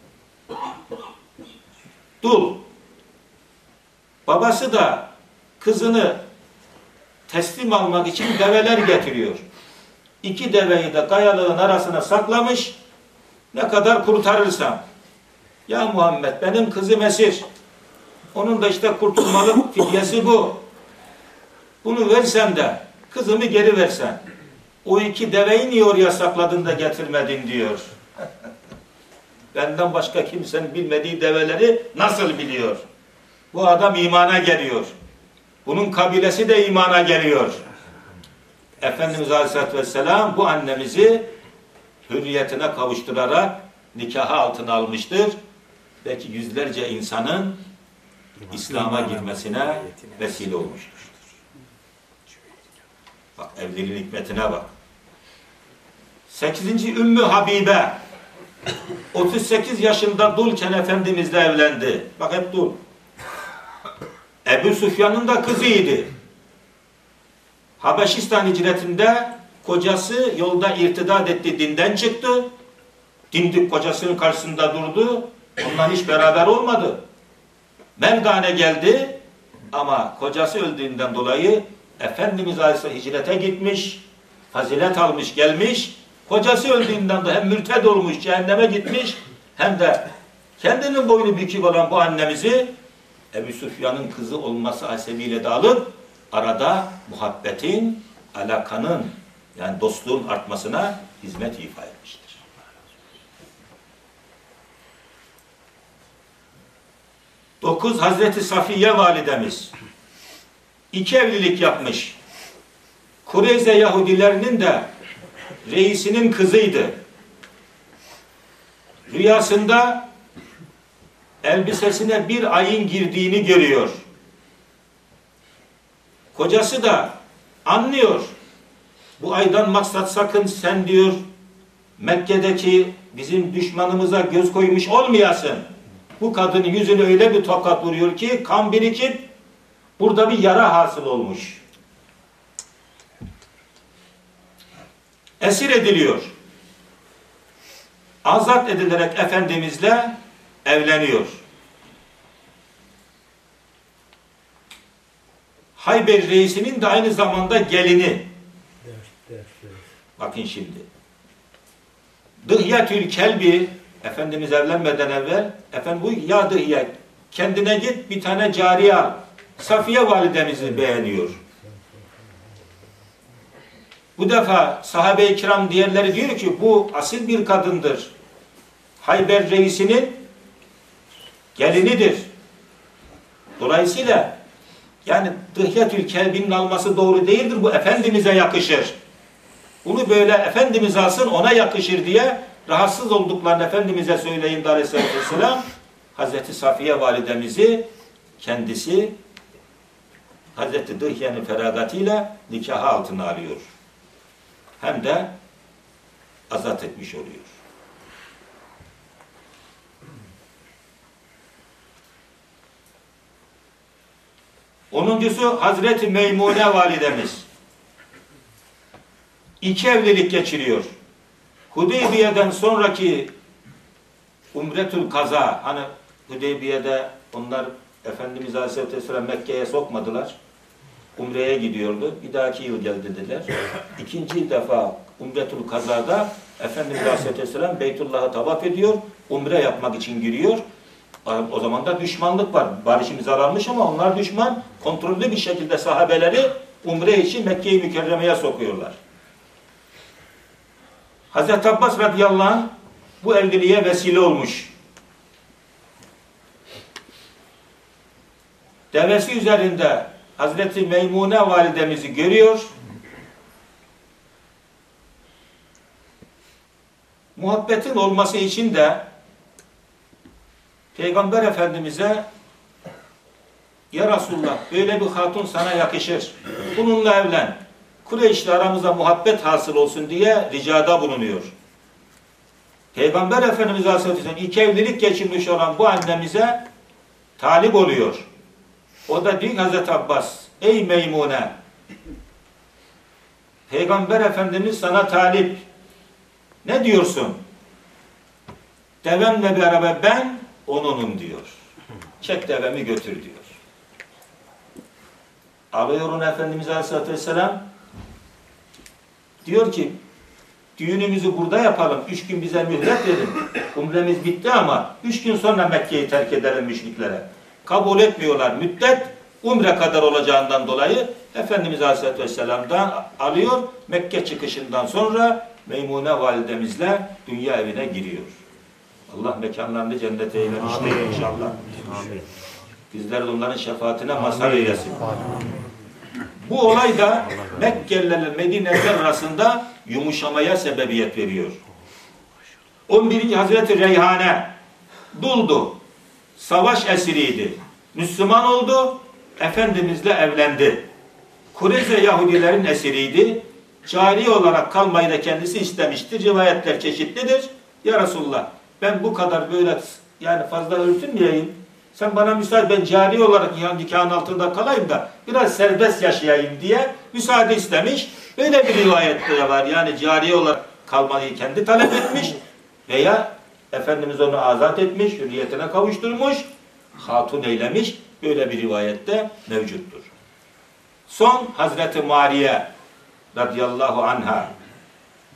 Dul. Babası da kızını teslim almak için develer getiriyor. 2 deveyi de kayalığın arasına saklamış. Ne kadar kurtarırsam. Ya Muhammed, benim kızım esir. Onun da işte kurtulmalık fidyesi bu. Bunu versem de kızımı geri versen. O 2 deveyi niye oraya sakladın da getirmedin diyor. Benden başka kimsenin bilmediği develeri nasıl biliyor? Bu adam imana geliyor. Bunun kabilesi de imana geliyor. Efendimiz Aleyhisselatü Vesselam bu annemizi hürriyetine kavuşturarak nikahı altına almıştır. Belki yüzlerce insanın İslam'a girmesine vesile olmuştur. Bak evliliğin hikmetine bak. 8. Ümmü Habibe 38 yaşında dulken Efendimizle evlendi. Bak hep dul. Ebu Süfyan'ın da kızıydı. Habeşistan hicretinde kocası yolda irtidat etti, dinden çıktı. Dimdik kocasının karşısında durdu. Ondan hiç beraber olmadı. Merdane geldi ama kocası öldüğünden dolayı Efendimiz Aleyhisselam hicrete gitmiş, fazilet almış gelmiş, Kocası öldüğünden de hem mürted olmuş, cehenneme gitmiş, hem de kendinin boynu bükük olan bu annemizi Ebu Süfyan'ın kızı olması hasebiyle de alıp arada muhabbetin, alakanın, yani dostluğun artmasına hizmet ifa etmiştir. Dokuz, Hazreti Safiye validemiz 2 evlilik yapmış. Kureyze Yahudilerinin de reisinin kızıydı. Rüyasında elbisesine bir ayın girdiğini görüyor. Kocası da anlıyor. Bu aydan maksat sakın sen diyor Mekke'deki bizim düşmanımıza göz koymuş olmayasın. Bu kadının yüzüne öyle bir tokat vuruyor ki kan birikip burada bir yara hasıl olmuş. Esir ediliyor. Azat edilerek Efendimizle evleniyor. Hayber reisinin de aynı zamanda gelini. Bakın şimdi. Dıhyetül Kelbi, Efendimiz evlenmeden evvel, efendim bu ya Dıhye, kendine git bir tane cariye al. Safiye validemizi beğeniyor. Bu defa sahabe-i kiram diğerleri diyor ki bu asil bir kadındır. Hayber reisinin gelinidir. Dolayısıyla yani Dıhyetül Kelbi'nin alması doğru değildir. Bu Efendimiz'e yakışır. Bunu böyle Efendimiz alsın ona yakışır diye rahatsız olduklarını Efendimiz'e söyleyin de Aleyhisselatü Vesselam Hazreti Safiye validemizi kendisi Hazreti Dıhye'nin feragatıyla nikahı altına alıyor. Hem de azat etmiş oluyor. 10'uncusu Hazreti Meymune validemiz. 2 evlilik geçiriyor. Hudeybiye'den sonraki Umretül Kaza, hani Hudeybiye'de onlar Efendimiz Aleyhisselatü Vesselam Mekke'ye sokmadılar. Umre'ye gidiyordu. Bir dahaki yıl gel dediler. 2. defa Umretül Kaza'da Efendimiz Aleyhisselatü Vesselam Beytullah'ı tavaf ediyor. Umre yapmak için giriyor. O zaman da düşmanlık var. Barış imzalanmış ama onlar düşman. Kontrollü bir şekilde sahabeleri Umre için Mekke-i Mükerreme'ye sokuyorlar. Hazreti Abbas radıyallahu anh bu evliliğe vesile olmuş. Devesi üzerinde Hazreti Meymune validemizi görüyor. Muhabbetin olması için de Peygamber Efendimiz'e ya Resulullah böyle bir hatun sana yakışır. Bununla evlen. Kureyş'le aramıza muhabbet hasıl olsun diye ricada bulunuyor. Peygamber Efendimiz Aleyhisselam 2 evlilik geçirmiş olan bu annemize talip oluyor. O da diyor Hazreti Abbas, ey Meymune, Peygamber Efendimiz sana talip. Ne diyorsun? Devemle beraber ben onunum diyor. Çek devemi götür diyor. Alıyor onu Efendimiz Aleyhisselatü Vesselam. Diyor ki düğünümüzü burada yapalım. 3 gün bize mühlet verin. Umremiz bitti ama 3 gün sonra Mekke'yi terk edelim müşriklere. Kabul etmiyorlar. Müddet umre kadar olacağından dolayı Efendimiz Aleyhisselatü Vesselam'dan alıyor. Mekke çıkışından sonra Meymune validemizle dünya evine giriyor. Allah mekanlarını cennete eylemiştir inşallah. Bizler de onların şefaatine mazhar eylesin. Bu olay da Mekkelilerle Medineliler arasında yumuşamaya sebebiyet veriyor. 11. Hazreti Reyhane duldu. Savaş esiriydi. Müslüman oldu. Efendimizle evlendi. Kureyze Yahudilerin esiriydi. Cari olarak kalmayı da kendisi istemiştir. Rivayetler çeşitlidir. Ya Resulullah ben bu kadar böyle yani fazla örtünmeyeyim. Sen bana müsaade, ben cari olarak nikahın altında kalayım da biraz serbest yaşayayım diye müsaade istemiş. Böyle bir rivayet de var. Yani cari olarak kalmayı kendi talep etmiş veya Efendimiz onu azat etmiş, hürriyetine kavuşturmuş, hatun eylemiş. Böyle bir rivayette mevcuttur. Son Hazreti Mariye radıyallahu anha.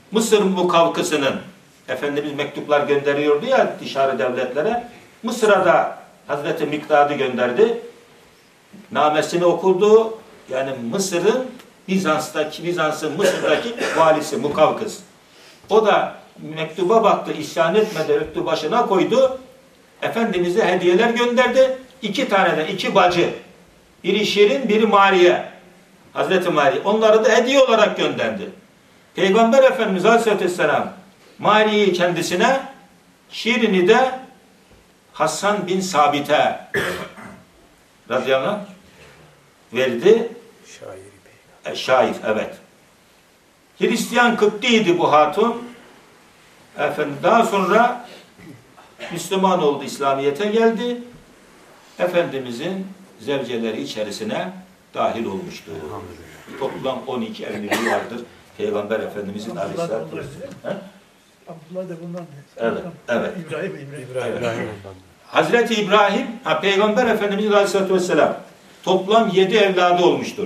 Mısır mukavkısının Efendimiz mektuplar gönderiyordu ya dışarı devletlere. Mısır'a da Hazreti Mikdad'ı gönderdi. Namesini okurdu. Yani Mısır'ın Bizans'ın Mısır'daki valisi Mukavkıs. O da mektuba baktı, isyan etmedi, mektubu başına koydu. Efendimiz'e hediyeler gönderdi. 2 tane de 2 bacı. Biri Şirin, biri Mariye. Hazreti Mariye. Onları da hediye olarak gönderdi. Peygamber Efendimiz Aleyhisselam Mariye'yi kendisine, Şirin'i de Hasan bin Sabit'e radıyallahu anh verdi. Şair, evet. Hristiyan Kıpti'ydi bu hatun. Efendim, daha sonra Müslüman oldu, İslamiyet'e geldi. Efendimizin zevceleri içerisine dahil olmuştu. Toplam 12 evliliği vardır. Peygamber Efendimizin aleyhissalatü vesselam. Abdullah da bundan. Evet, evet. İbrahim. Hazreti İbrahim, Peygamber Efendimiz aleyhissalatü vesselam toplam 7 evladı olmuştur.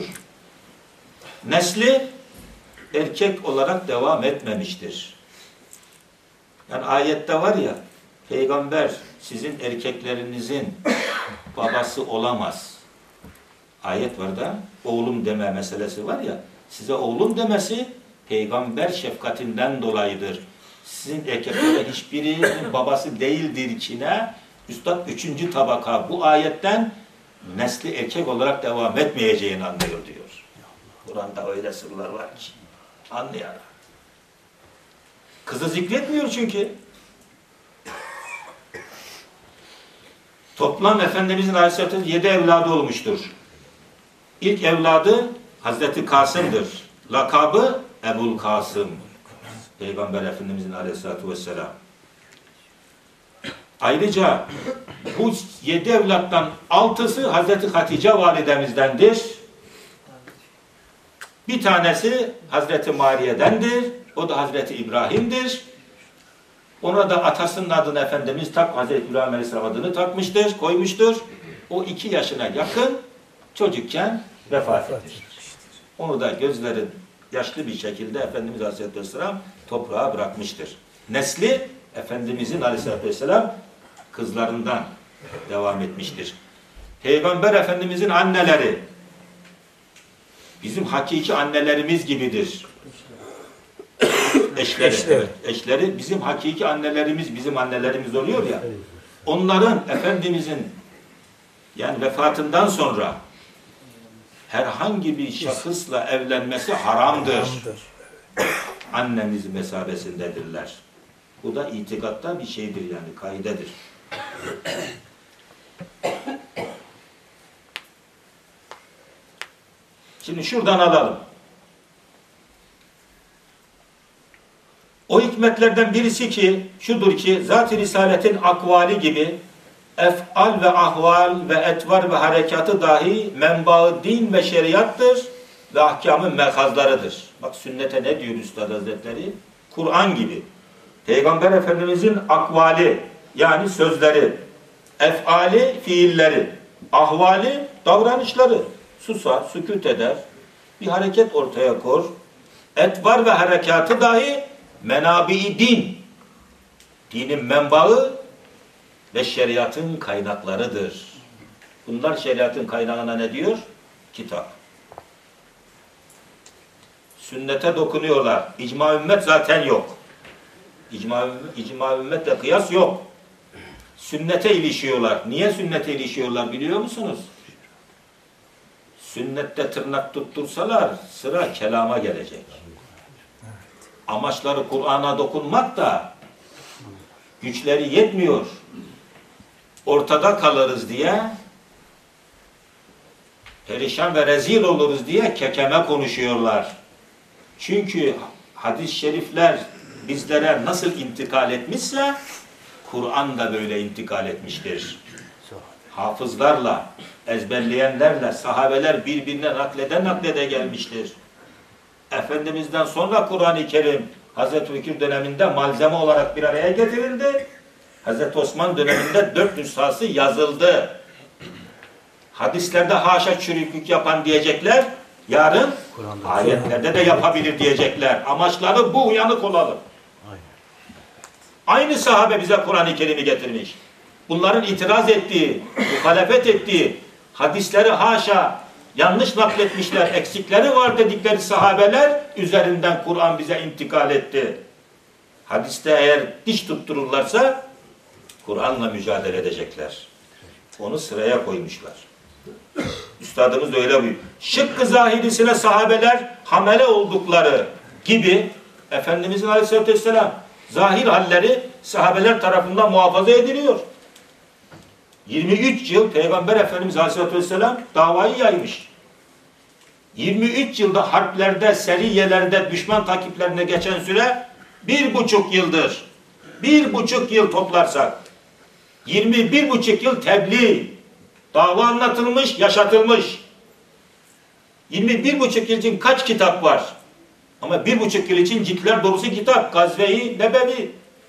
Nesli erkek olarak devam etmemiştir. Yani ayette var ya, Peygamber sizin erkeklerinizin babası olamaz. Ayet var da oğlum deme meselesi var ya, size oğlum demesi peygamber şefkatinden dolayıdır. Sizin erkeklere hiçbirinin babası değildir kine. Üstad 3. tabaka bu ayetten nesli erkek olarak devam etmeyeceğini anlıyor diyor. Kur'an'da öyle sırlar var ki anlayarak. Kızı zikretmiyor çünkü. Toplam Efendimizin Aleyhisselatü 7 evladı olmuştur. İlk evladı Hazreti Kasım'dır. Lakabı Ebul Kasım. Peygamber Efendimizin Aleyhisselatü Vesselam. Ayrıca bu 7 evlattan 6'sı Hazreti Hatice validemizdendir. Bir tanesi Hazreti Mariye'dendir. O da Hazreti İbrahim'dir. Ona da atasının adını Efendimiz Hazreti İbrahim Aleyhisselam adını takmıştır, koymuştur. O 2 yaşına yakın çocukken vefat etmiştir. Onu da gözleri yaşlı bir şekilde Efendimiz Aleyhisselatü Vesselam toprağa bırakmıştır. Nesli Efendimizin Aleyhisselatü Vesselam kızlarından devam etmiştir. Peygamber Efendimizin anneleri bizim hakiki annelerimiz gibidir. Eşleri, evet, eşleri bizim hakiki annelerimiz, bizim annelerimiz oluyor ya. Onların Efendimizin yani vefatından sonra herhangi bir şahısla evlenmesi haramdır. Annemiz mesabesindedirler. Bu da itikatta bir şeydir yani, kaidedir. Şimdi şuradan alalım. O hikmetlerden birisi ki, şudur ki, Zat-ı Risaletin akvali gibi ef'al ve ahval ve etvar ve harekatı dahi menba-ı din ve şeriattır ve ahkamın mekazlarıdır. Bak sünnete ne diyor Üstad Hazretleri? Kur'an gibi. Peygamber Efendimizin akvali yani sözleri, ef'ali fiilleri, ahvali davranışları, susar, sükût eder, bir hareket ortaya kor, etvar ve harekatı dahi menabi din, dinin menbaı ve şeriatın kaynaklarıdır. Bunlar şeriatın kaynağına ne diyor? Kitap. Sünnete dokunuyorlar. İcma ümmet zaten yok. İcma ümmetle kıyas yok. Sünnete ilişiyorlar. Niye sünnete ilişiyorlar biliyor musunuz? Sünnette tırnak tuttursalar sıra kelama gelecek. Amaçları Kur'an'a dokunmak da güçleri yetmiyor. Ortada kalırız diye, perişan ve rezil oluruz diye kekeme konuşuyorlar. Çünkü hadis-i şerifler bizlere nasıl intikal etmişse Kur'an da böyle intikal etmiştir. Hafızlarla, ezberleyenlerle sahabeler birbirine naklede gelmiştir. Efendimiz'den sonra Kur'an-ı Kerim Hazreti Bekir döneminde malzeme olarak bir araya getirildi. Hazreti Osman döneminde 4 nüshası yazıldı. Hadislerde haşa çürüklük yapan diyecekler, yarın ayetlerde de yapabilir diyecekler. Amaçları bu, uyanık olalım. Aynı sahabe bize Kur'an-ı Kerim'i getirmiş. Bunların itiraz ettiği, muhalefet ettiği hadisleri haşa yanlış nakletmişler, eksikleri var dedikleri sahabeler üzerinden Kur'an bize intikal etti. Hadiste eğer diş tuttururlarsa Kur'an'la mücadele edecekler. Onu sıraya koymuşlar. Üstadımız da öyle buyuruyor. Şıkkı zahirisine sahabeler hamele oldukları gibi Efendimizin Aleyhisselatü Vesselam zahir halleri sahabeler tarafından muhafaza ediliyor. 23 yıl Peygamber Efendimiz Aleyhisselatü Vesselam davayı yaymış. 23 yılda harplerde, seriyelerde, düşman takiplerine geçen süre 1,5 yıldır. 1,5 yıl toplarsak 21,5 yıl tebliğ, dava anlatılmış, yaşatılmış. 21,5 yıl için kaç kitap var? Ama 1,5 yıl için ciltler dolusu kitap, Gazve-i Nebevi.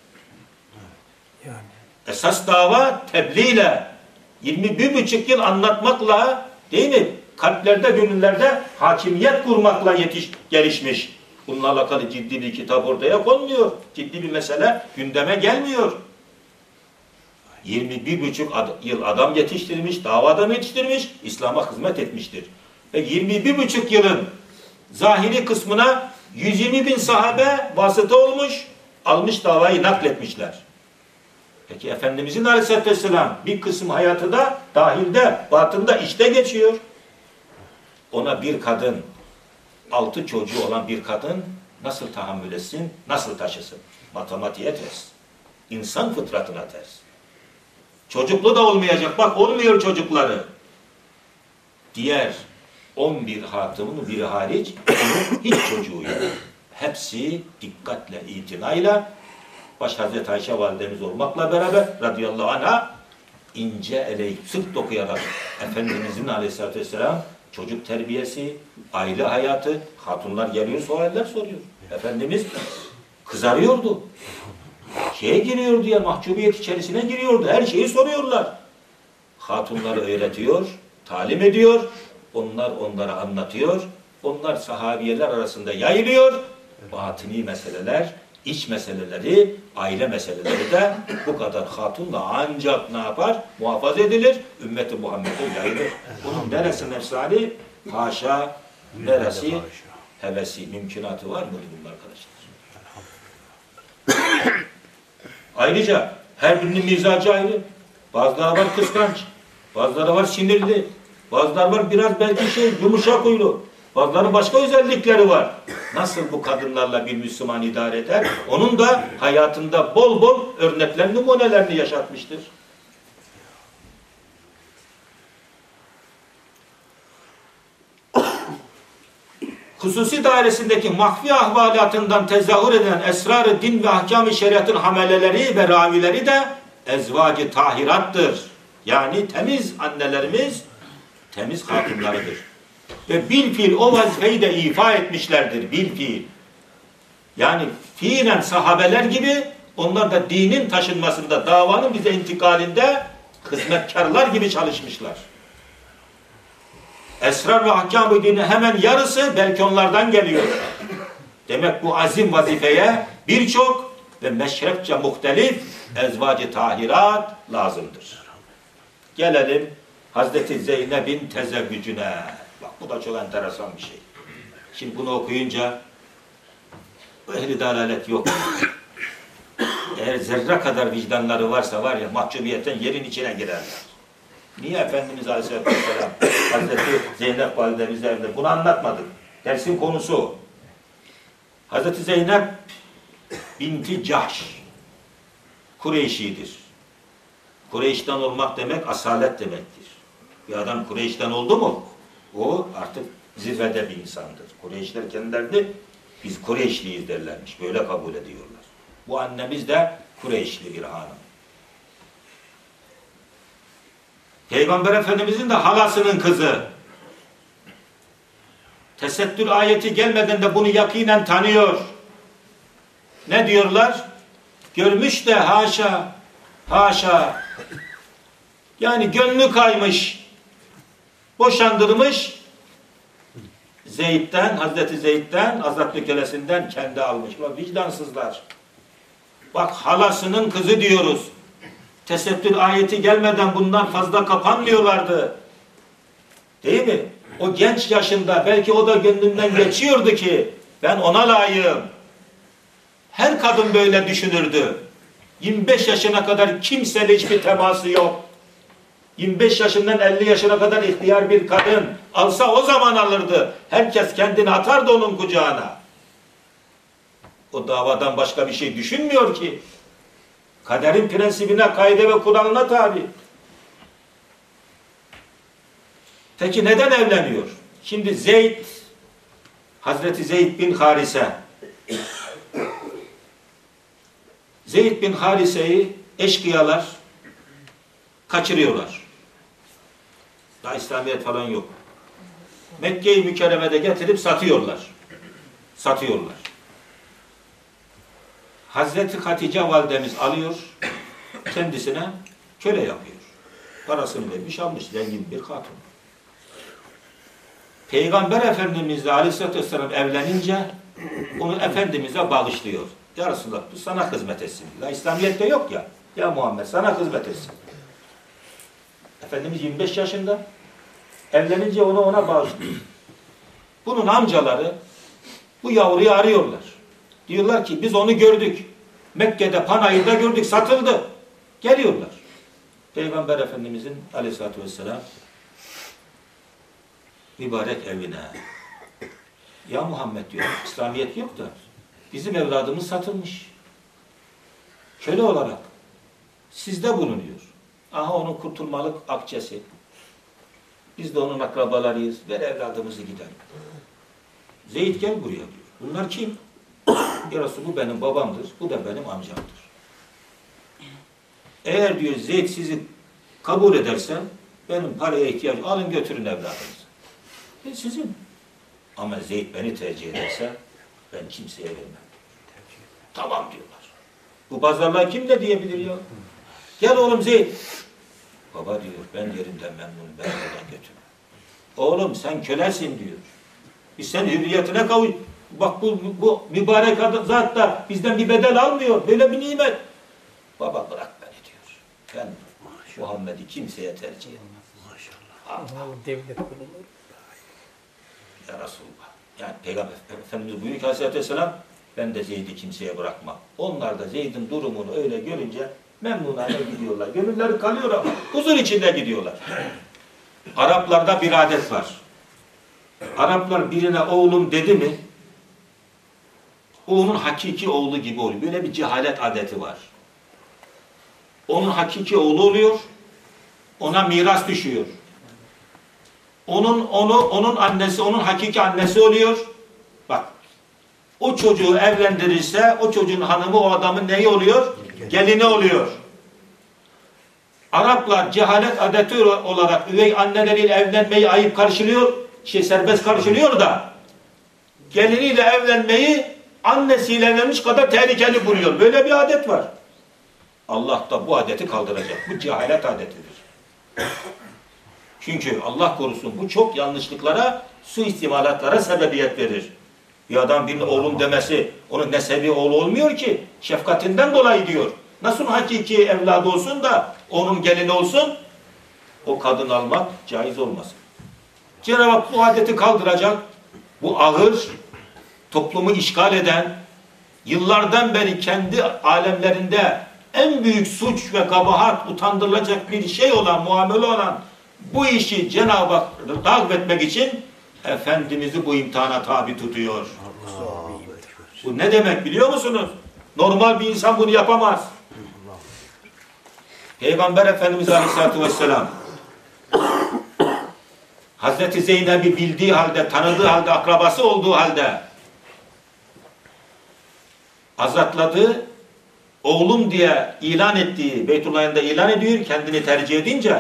Esas dava tebliğle, 21,5 yıl anlatmakla, değil mi? Kalplerde, gönüllerde hakimiyet kurmakla gelişmiş. Bununla alakalı ciddi bir kitap ortaya konmuyor. Ciddi bir mesele gündeme gelmiyor. 21,5 yıl adam yetiştirmiş, dava adamı yetiştirmiş, İslam'a hizmet etmiştir. Ve 21,5 yılın zahiri kısmına 120 bin sahabe vasıta olmuş, almış davayı nakletmişler. Peki Efendimizin Aleyhisselatü Vesselam bir kısım hayatı da dahilde, batında, işte geçiyor. Ona bir kadın, 6 çocuğu olan bir kadın nasıl tahammül etsin, nasıl taşısın? Matematiğe ters. İnsan fıtratına ters. Çocuklu da olmayacak. Bak olmuyor çocukları. Diğer 11 hatımın biri hariç onun hiç çocuğu yok. Hepsi dikkatle, itinayla baş Hazreti Ayşe validemiz olmakla beraber radıyallahu anh'a ince eleyip sık dokuyarak Efendimizin Aleyhisselatü Vesselam çocuk terbiyesi, aile hayatı, hatunlar geliyor sorular soruyor. Efendimiz kızarıyordu. Şeye giriyordu ya, mahcubiyet içerisine giriyordu. Her şeyi soruyorlar. Hatunları öğretiyor, talim ediyor. Onlar onlara anlatıyor. Onlar sahabiyeler arasında yayılıyor. Batini meseleler, iç meseleleri, aile meseleleri de bu kadar hatunla ancak ne yapar? Muhafaza edilir. Ümmeti Muhammed'e yayılır. Bunun neresi nefsani? Haşa, neresi hevesi, mümkünatı var mı bunun arkadaşlar? Ayrıca her birinin mizacı ayrı. Bazıları var kıskanç, bazıları var sinirli, bazıları var biraz belki yumuşak huylu, bazıları başka özellikleri var. Nasıl bu kadınlarla bir Müslüman idare eder? Onun da hayatında bol bol örneklerini, numunelerini yaşatmıştır. Hususi dairesindeki mahfi ahvalatından tezahür eden esrar-ı din ve ahkam-ı şeriatın hameleleri ve ravileri de ezvacı tahirattır. Yani temiz annelerimiz, temiz hatunlarıdır. Ve bilfiil o vazifeyi de ifa etmişlerdir, bilfiil. Yani fiilen sahabeler gibi onlar da dinin taşınmasında, davanın bize intikalinde hizmetkarlar gibi çalışmışlar. Esrar ve ahkam-ı dinin hemen yarısı belki onlardan geliyor. Demek bu azim vazifeye birçok ve meşrepçe muhtelif ezvacı tahirat lazımdır. Gelelim Hazreti Zeynep'in tezevvücüne. Bak bu da çok enteresan bir şey. Şimdi bunu okuyunca ehli dalalet yok. Eğer zerre kadar vicdanları varsa var ya mahcubiyetten yerin içine girerler. Niye Efendimiz Aleyhisselatü Vesselam Hazreti Zeynep validemize evde bunu anlatmadık. Dersin konusu Hazreti Zeynep binti Cahş Kureyşidir. Kureyş'ten olmak demek asalet demektir. Bir adam Kureyş'ten oldu mu o artık zirvede bir insandır. Kureyşler kendilerini biz Kureyşliyiz derlermiş. Böyle kabul ediyorlar. Bu annemiz de Kureyşli bir hanım. Peygamber Efendimizin de halasının kızı. Tesettür ayeti gelmeden de bunu yakinen tanıyor. Ne diyorlar? Görmüş de haşa, haşa. Yani gönlü kaymış, boşandırmış. Hazreti Zeyd'den, azatlı kölesinden kendi almış. Bak vicdansızlar. Bak halasının kızı diyoruz. Tesettür ayeti gelmeden bundan fazla kapanmıyorlardı. Değil mi? O genç yaşında belki o da gönlünden geçiyordu ki ben ona layığım. Her kadın böyle düşünürdü. 25 yaşına kadar kimseyle hiçbir teması yok. 25 yaşından 50 yaşına kadar ihtiyar bir kadın alsa o zaman alırdı. Herkes kendini atardı onun kucağına. O davadan başka bir şey düşünmüyor ki. Kaderin prensibine, kaide ve kuralına tabi. Peki neden evleniyor? Şimdi Zeyd, Hazreti Zeyd bin Harise. Zeyd bin Harise'yi eşkıyalar kaçırıyorlar. Daha İslamiyet falan yok. Mekke-i Mükerreme'de getirip satıyorlar. Satıyorlar. Hazreti Hatice validemiz alıyor, kendisine köle yapıyor. Parasını vermiş, almış, zengin bir hatun. Peygamber Efendimizle Aleyhisselatü Vesselam evlenince onu Efendimiz'e bağışlıyor. Ya Resulallah, bu sana hizmet etsin. La İslamiyet'te yok ya. Ya Muhammed sana hizmet etsin. Efendimiz 25 yaşında. Evlenince onu ona bağışlıyor. Bunun amcaları bu yavruyu arıyorlar. Diyorlar ki biz onu gördük. Mekke'de Panayır'da gördük, satıldı. Geliyorlar. Peygamber Efendimizin Aleyhisselatü Vesselam mübarek evine. Ya Muhammed diyor, İslamiyet yok da bizim evladımız satılmış. Köle olarak sizde bulunuyor. Aha onun kurtulmalık akçesi. Biz de onun akrabalarıyız. Ver evladımızı gidelim. Zeyd gel buraya diyor. Bunlar kim? Ya Resulallah, bu benim babamdır. Bu da benim amcamdır. Eğer diyor Zeyd sizi kabul ederse benim paraya ihtiyacım. Alın götürün evladınızı. Sizin. Ama Zeyd beni tercih ederse ben kimseye vermem. Tamam diyorlar. Bu pazarlığa kim de diyebilir ya? Gel oğlum Zeyd. Baba diyor ben yerimden memnunum. Ben oradan götürüm. Oğlum sen kölesin diyor. Biz senin hürriyetine kavuş. Bak bu mübarek zat da bizden bir bedel almıyor. Böyle bir nimet. Baba bırak beni diyor. Ben Muhammed'i kimseye tercih etmem. Maşallah. Devlet kurulur. Ya Resulullah. Yani Peygamber Efendimiz buyuruyor ki Aleyhisselatü Vesselam ben de Zeyd'i kimseye bırakmam. Onlar da Zeyd'in durumunu öyle görünce memnunane gidiyorlar. Gönülleri kalıyor ama huzur içinde gidiyorlar. Araplarda bir adet var. Araplar birine oğlum dedi mi o onun hakiki oğlu gibi oluyor. Böyle bir cehalet adeti var. Onun hakiki oğlu oluyor. Ona miras düşüyor. Onun annesi, onun hakiki annesi oluyor. Bak. O çocuğu evlendirirse o çocuğun hanımı o adamın neyi oluyor? Gelini oluyor. Araplar cehalet adeti olarak üvey anneleriyle evlenmeyi ayıp karşılıyor. Serbest karşılıyor da geliniyle evlenmeyi annesiyle evlenmiş kadar tehlikeli buluyor. Böyle bir adet var. Allah da bu adeti kaldıracak. Bu cehalet adetidir. Çünkü Allah korusun bu çok yanlışlıklara, suistimalatlara sebebiyet verir. Bir adam birine oğlum demesi onun nesebi oğlu olmuyor ki. Şefkatinden dolayı diyor. Nasıl hakiki evladı olsun da onun gelini olsun? O kadın almak caiz olmasın. Cenab-ı Hak bu adeti kaldıracak. Bu ağır, toplumu işgal eden, yıllardan beri kendi alemlerinde en büyük suç ve kabahat utandırılacak bir şey olan, muamele olan bu işi Cenab-ı Hak takip için Efendimiz'i bu imtihana tabi tutuyor. Bu ne demek biliyor musunuz? Normal bir insan bunu yapamaz. Peygamber Efendimiz Aleyhisselatü Vesselam Hazreti Zeynep'i bildiği halde, tanıdığı halde, akrabası olduğu halde azatladığı, oğlum diye ilan ettiği, Beytullah'ında ilan ediyor, kendini tercih edince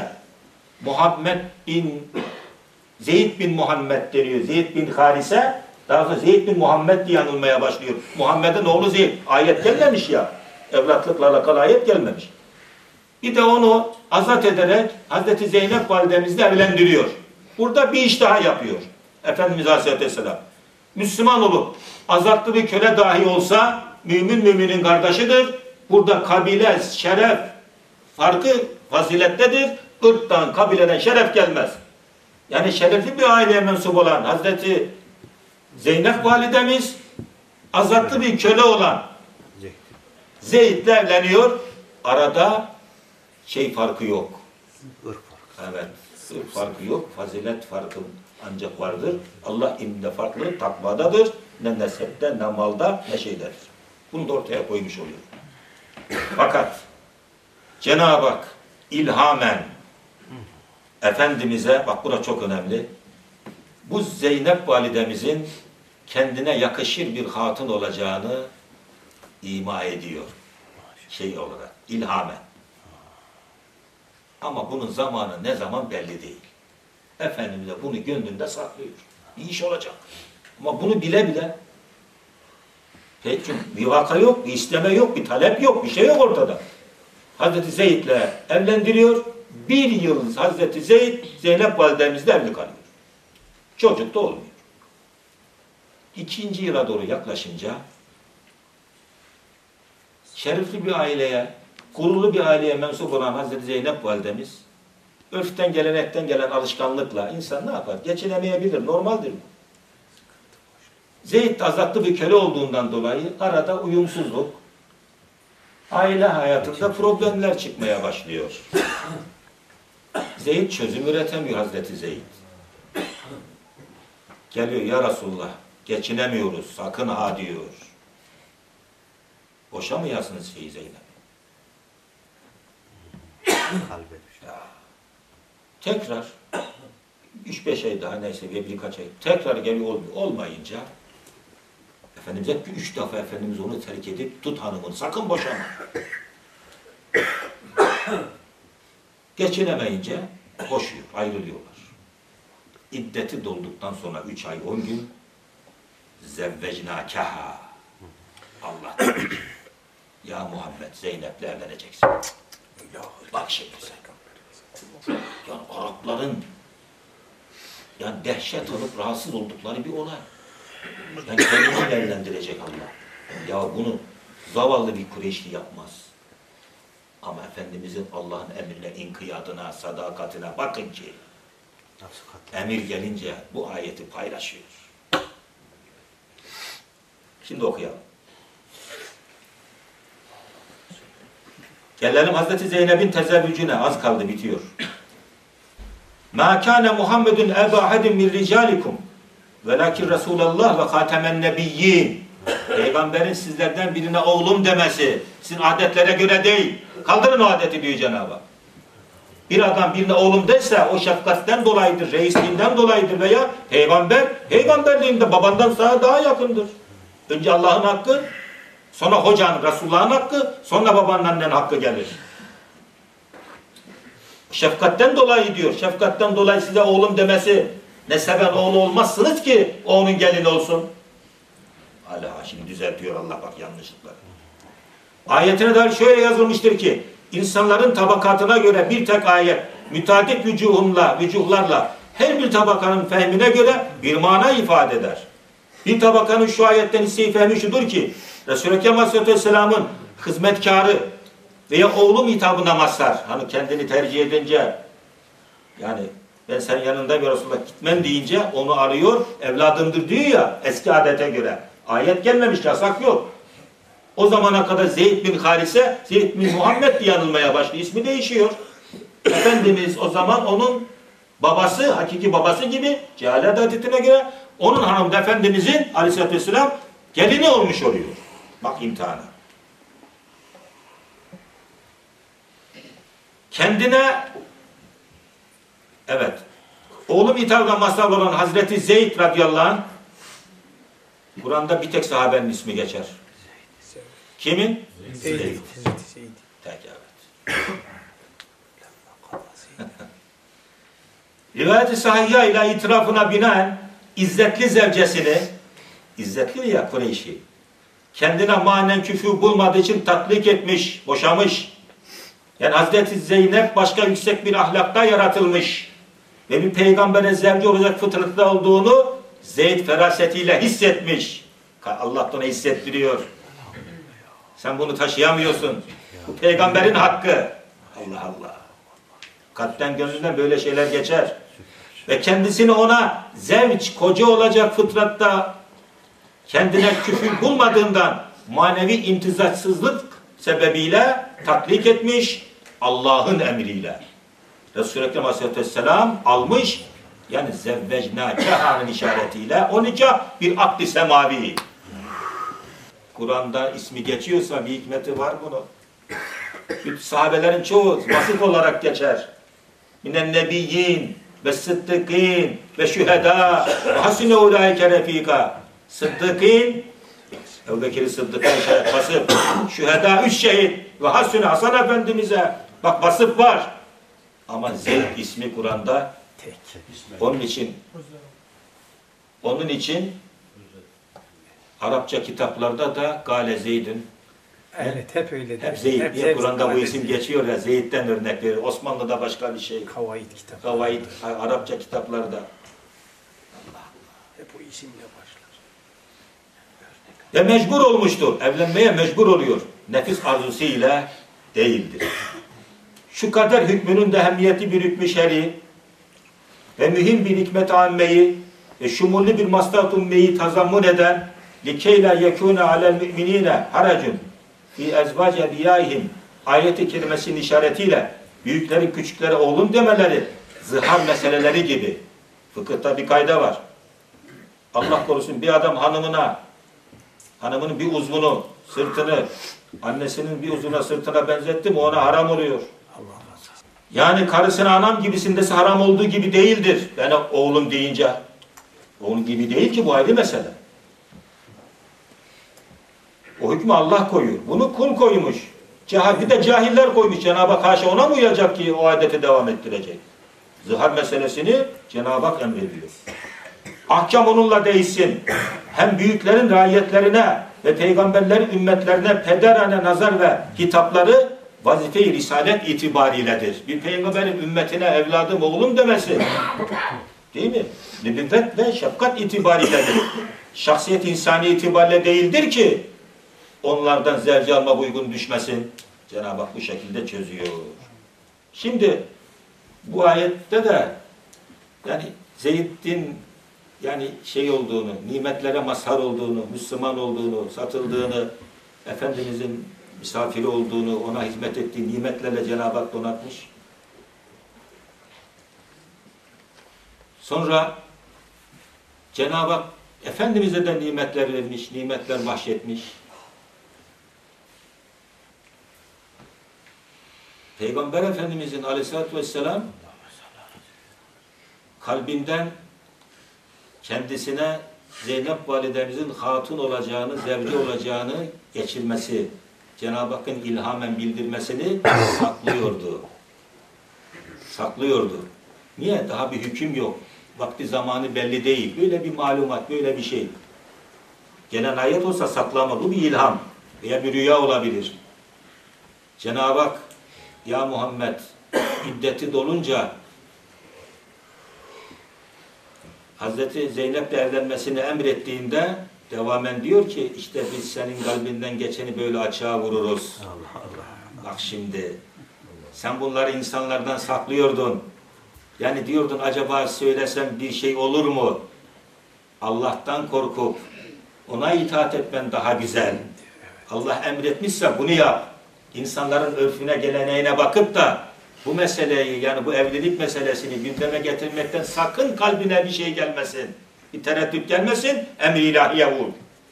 Zeyd bin Muhammed deniyor. Zeyd bin Harise, daha sonra Zeyd bin Muhammed diye anılmaya başlıyor. Muhammed'in oğlu Zeyd. Ayet gelmemiş ya. Evlatlıkla alakalı ayet gelmemiş. Bir de onu azat ederek Hazreti Zeynep validemizle evlendiriyor. Burada bir iş daha yapıyor. Efendimiz Aleyhisselatü Vesselam. Müslüman olup azatlı bir köle dahi olsa mümin müminin kardeşidir. Burada kabile, şeref farkı fazilettedir. Irktan, kabileden şeref gelmez. Yani şerefli bir aileye mensup olan Hazreti Zeynep validemiz azatlı bir köle olan Zeyd'le evleniyor. Arada farkı yok. Evet. Irk farkı yok. Fazilet farkı ancak vardır. Allah indinde farklı, takvadadır. Ne nesepte, ne malda, ne şeydedir. Bunu da ortaya koymuş oluyor. Fakat Cenab-ı Hak ilhamen Efendimiz'e, bak bura çok önemli, bu Zeynep validemizin kendine yakışır bir hatun olacağını ima ediyor. Olarak, ilhamen. Ama bunun zamanı ne zaman belli değil. Efendimiz de bunu gönlünde saklıyor. Bir iş olacak. Ama bunu bile bile peki bir vaka yok, bir isteme yok, bir talep yok, bir şey yok ortada. Hazreti Zeyd'le evlendiriyor. Bir yıl Hazreti Zeyd, Zeynep validemizle evli kalıyor. Çocuk da olmuyor. 2. yıla doğru yaklaşınca şerefli bir aileye, gururlu bir aileye mensup olan Hazreti Zeynep validemiz, örften, gelenekten gelen alışkanlıkla insan ne yapar? Geçinemeyebilir, normaldir bu. Zeyd azatlı bir köle olduğundan dolayı arada uyumsuzluk, aile hayatında problemler çıkmaya başlıyor. Zeyd çözüm üretemiyor Hazreti Zeyd. Geliyor ya Resulullah, geçinemiyoruz, sakın ha diyor. Boşamayasınız Zeynep. Tekrar 3-5 ay daha neyse birkaç ay tekrar geliyor olmayınca Efendimiz hep 3 defa Efendimiz onu terk edip tut hanımını sakın boşama. Geçinemeyince boşuyor, ayrılıyorlar. İddeti dolduktan sonra 3 ay 10 gün zevvecnâkeha Allah ya Muhammed Zeynep'le evleneceksin. Bak şimdi sen. Yani Arapların dehşet alıp rahatsız oldukları bir olay. Yani kendini evlendirecek Allah. Ya bunu zavallı bir Kureyşli yapmaz. Ama Efendimizin Allah'ın emrine, inkiyadına, sadakatine bakın ki emir gelince bu ayeti paylaşıyor. Şimdi okuyalım. Gelelim Hazreti Zeynep'in tezevvücüne. Az kaldı, bitiyor. مَا كَانَ مُحَمَّدٌ اَبَا حَدٍ مِنْ رِجَالِكُمْ وَلَكِنْ رَسُولَ اللّٰهِ وَخَاتَمَ النَّبِيِّينَ Peygamberin sizlerden birine oğlum demesi sizin adetlere göre değil. Kaldırın o adeti diyor Cenab-ı Hak. Bir adam birine oğlum derse o şefkatten dolayıdır, reisliğinden dolayıdır veya peygamberliğinde babandan sana daha yakındır. Önce Allah'ın hakkı, sonra hocanın, Resulullah'ın hakkı, sonra babanın, annenin hakkı gelir. Şefkatten dolayı diyor. Şefkatten dolayı size oğlum demesi, neseben oğlu olmazsınız ki o onun gelini olsun. Hala şimdi düzeltiyor Allah bak yanlışlıkları. Ayetine dair şöyle yazılmıştır ki insanların tabakatına göre bir tek ayet müteaddit vücuhlarla her bir tabakanın fehmine göre bir mana ifade eder. Bir tabakanın şu ayetten hisseyi fehmi şudur ki Resulü Ekrem Aleyhisselam'ın hizmetkarı veya oğlum hitabına mazhar. Hani kendini tercih edince yani ben senin yanında bir Resulullah gitmem deyince onu arıyor, evladımdır diyor ya eski adete göre. Ayet gelmemiş, yasak yok. O zamana kadar Zeyd bin Harise, Zeyd bin Muhammed diye anılmaya başlıyor. İsmi değişiyor. Efendimiz o zaman onun babası, hakiki babası gibi cehalet adetine göre onun hanım da Efendimizin Aleyhisselatü Vesselam gelini olmuş oluyor. Bak imtihanı. Kendine oğlum hitabına mazhar olan Hazreti Zeyd radıyallahu anh Kur'an'da bir tek sahabenin ismi geçer. Kimin? Zeyd. Tek Rivayet-i sahihya ile itirafına binaen izzetli zevcesini, izzetli ya Kureyşi, kendine manen küfür bulmadığı için tatlik etmiş, boşamış. Yani Hazreti Zeynep başka yüksek bir ahlakta yaratılmış ve bir peygambere zevci olacak fıtratta olduğunu Zeyd ferasetiyle hissetmiş. Allah da ona hissettiriyor. Sen bunu taşıyamıyorsun. Bu peygamberin hakkı. Allah Allah. Kalpten gönlünden böyle şeyler geçer. Ve kendisini ona zevç, koca olacak fıtratta kendine küfür bulmadığından manevi imtizatsızlık sebebiyle taklit etmiş, Allah'ın emriyle. Resul-i Ekrem Aleyhisselam almış, yani zevvecnâkehanın işaretiyle o nikah bir akd-i semavi. Kur'an'da ismi geçiyorsa bir hikmeti var bunun. Sahabelerin çoğu basit olarak geçer. Minen nebiyyin ve sıddıkîn ve şühedâ ve hasune ulâike refîkâ. Sıddıkîn, Ebu Bekir Sıddık'a işaret basıp, şühedâ 3 şehit ve hasune Hasan Efendimiz'e bak basıp var. Ama Zeyd ismi Kur'an'da tek. Onun için Arapça kitaplarda da Gale Zeyd'in, Evet, hep öyle. hep Zeyd diye Kur'an'da bu isim geçiyor ya, Zeyd'den örnek verir. Osmanlı'da başka bir şey. Kavaid kitap. Kavaid, Arapça kitaplarda. Hep o isimle başlar. Ve mecbur olmuştur. Evlenmeye mecbur oluyor. Nefis arzusuyla değildir. Şu kadar hükmünün de ehemmiyeti bir hükmü şer'i ve mühim bir hikmet-i ammeyi ve şumulli bir maslahat-ı ummeyi tazammun eden likeyla yekûne alel müminine haracun fi ezvac ediyâihim ayeti kelimesinin işaretiyle büyüklerin küçüklere oğlum demeleri zihar meseleleri gibi. Fıkıhta bir kayda var. Allah korusun bir adam hanımının bir uzvunu, sırtını, annesinin bir uzvuna sırtına benzetti mi ona haram oluyor. Yani karısına anam gibisindesi haram olduğu gibi değildir. Yani oğlum deyince oğlum gibi değil ki, bu ayrı mesele. O hükmü Allah koyuyor. Bunu kul koymuş. Bir de cahiller koymuş. Cenab-ı Hak haşa ona mı uyacak ki o adeti devam ettirecek? Zihar meselesini Cenab-ı Hak emrediyor. Ahkam onunla değişsin. Hem büyüklerin raiyetlerine ve peygamberlerin ümmetlerine pederane nazar ve hitapları vazife-i risalet itibariyledir. Bir peygamberin ümmetine evladım, oğlum demesi, değil mi? Nübüvvet ve şefkat itibariyledir. Şahsiyet insani itibariyle değildir ki onlardan zevci alma uygun düşmesin. Cenab-ı Hak bu şekilde çözüyor. Şimdi bu ayette de yani Zeyd'in yani şey olduğunu, nimetlere mazhar olduğunu, Müslüman olduğunu, satıldığını, Efendimizin misafiri olduğunu, ona hizmet ettiği nimetlerle Cenab-ı Hak donatmış. Sonra Cenab-ı Hak Efendimiz'e de nimetler vermiş, nimetler bahşetmiş. Peygamber Efendimiz'in aleyhissalatü vesselam kalbinden kendisine Zeynep validemizin hatun olacağını, zevci olacağını geçirmesi, Cenab-ı Hakk'ın ilhamen bildirmesini saklıyordu. Niye? Daha bir hüküm yok. Vakti zamanı belli değil. Böyle bir malumat, böyle bir şey. Gelen ayet olsa saklama. Bu bir ilham veya bir rüya olabilir. Cenab-ı Hak ya Muhammed iddeti dolunca Hazreti Zeynep'le evlenmesini emrettiğinde devamen diyor ki işte biz senin kalbinden geçeni böyle açığa vururuz. Allah Allah. Bak şimdi sen bunları insanlardan saklıyordun. Yani diyordun acaba söylesem bir şey olur mu? Allah'tan korkup ona itaat etmen daha güzel. Allah emretmişse bunu yap. İnsanların örfüne, geleneğine bakıp da bu meseleyi, yani bu evlilik meselesini gündeme getirmekten sakın kalbine bir şey gelmesin. Bir tereddüt gelmesin, emri ilahiye vur.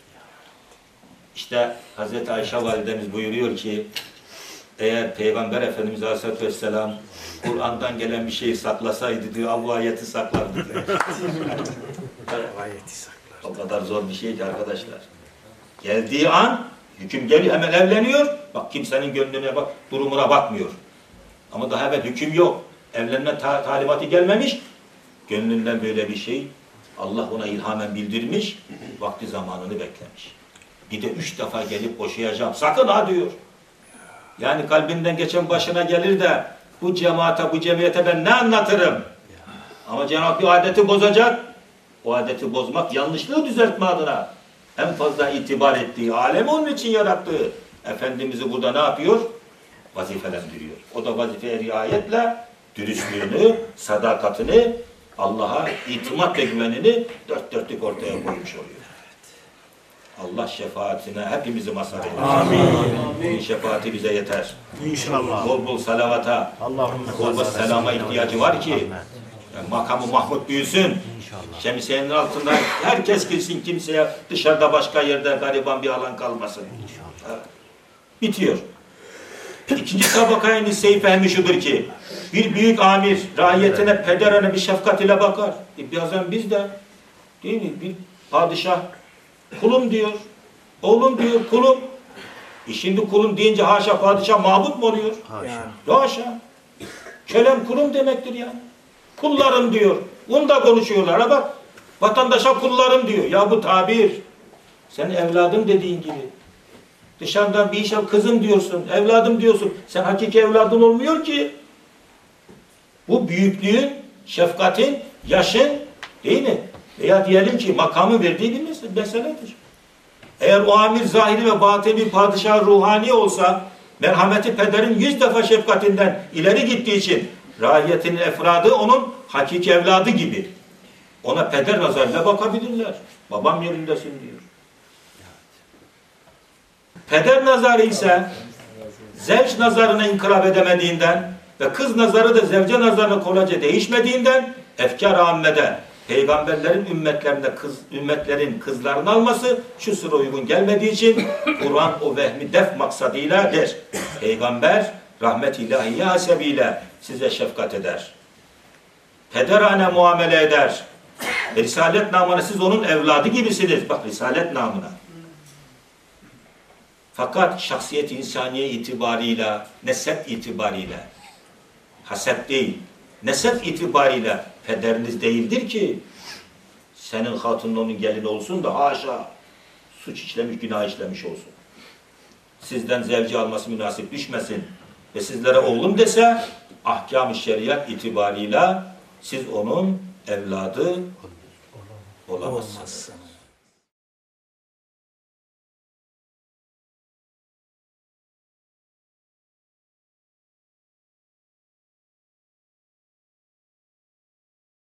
İşte Hazreti Ayşe validemiz buyuruyor ki eğer Peygamber Efendimiz Aleyhisselatü Vesselam Kur'an'dan gelen bir şeyi saklasaydı diyor, bu ayeti saklardı diyor. O kadar zor bir şey ki arkadaşlar. Geldiği an hüküm geliyor, hemen evleniyor. Bak kimsenin gönlüne bak, durumuna bakmıyor. Ama daha evvel hüküm yok. Evlenme talimatı gelmemiş. Gönlünden böyle bir şey Allah ona ilhamen bildirmiş. Vakti zamanını beklemiş. Bir de 3 defa gelip boşayacağım. Sakın ha diyor. Yani kalbinden geçen başına gelir de bu cemaate, bu cemiyete ben ne anlatırım? Ama Cenab-ı Hak bir adeti bozacak. O adeti bozmak, yanlışlığı düzeltme adına en fazla itibar ettiği, alemi onun için yarattığı Efendimiz'i burada ne yapıyor? Vazifelendiriyor. O da vazifeye riayetle dürüstlüğünü, sadakatini, Allah'a itimat ve güvenini dört dörtlük ortaya koymuş oluyor. Allah şefaatine hepimizi mazhar eylesin. Amin. Onun şefaati bize yeter. İnşallah. Bol bol salavata, bol bol selama ihtiyacı var ki makamı Mahmud büyüsün. Şemsiyenin altında herkes girsin, kimseye dışarıda başka yerde gariban bir alan kalmasın. Bitiyor. İkinci tabakayın liseyi fehmi şudur ki, bir büyük amir raiyetine, pederine bir şefkat ile bakar. Bazen biz de, değil mi? Bir padişah, kulum diyor, oğlum diyor, kulum. Şimdi kulum deyince haşa padişah mabut mu oluyor? Haşa. Haşa. Kölem kulum demektir yani. Kullarım diyor. Bunu da konuşuyorlar. Ha bak, vatandaşa kullarım diyor. Ya bu tabir, sen evladım dediğin gibi. Dışarıdan bir işe kızım diyorsun, evladım diyorsun. Sen hakiki evladın olmuyor ki. Bu büyüklüğün, şefkatin, yaşın, değil mi? Veya diyelim ki makamı verdiği bir meseledir. Eğer o amir zahiri ve batini bir padişah ruhani olsa, merhameti pederin 100 defa şefkatinden ileri gittiği için rahiyetin efradı onun hakiki evladı gibi. Ona peder nazarıyla bakabilirler. Babam yerindesin diyor. Peder nazarı ise zevç nazarına inkılap edemediğinden ve kız nazarı da zevce nazarına kolayca değişmediğinden efkar ammede peygamberlerin ümmetlerin kızlarını alması şu sıra uygun gelmediği için Kur'an o vehmi def maksadıyla der. Peygamber rahmet ilahiye hasebiyle size şefkat eder. Pederane muamele eder. Risalet namına siz onun evladı gibisiniz. Bak risalet namına. Fakat şahsiyet insaniye itibarıyla, nesep itibarıyla, hasep değil, nesep itibarıyla pederiniz değildir ki senin hatunun onun gelini olsun da haşa suç işlemiş, günah işlemiş olsun. Sizden zevci alması münasip düşmesin ve sizlere oğlum dese ahkam-ı şeriat itibarıyla siz onun evladı olamazsınız.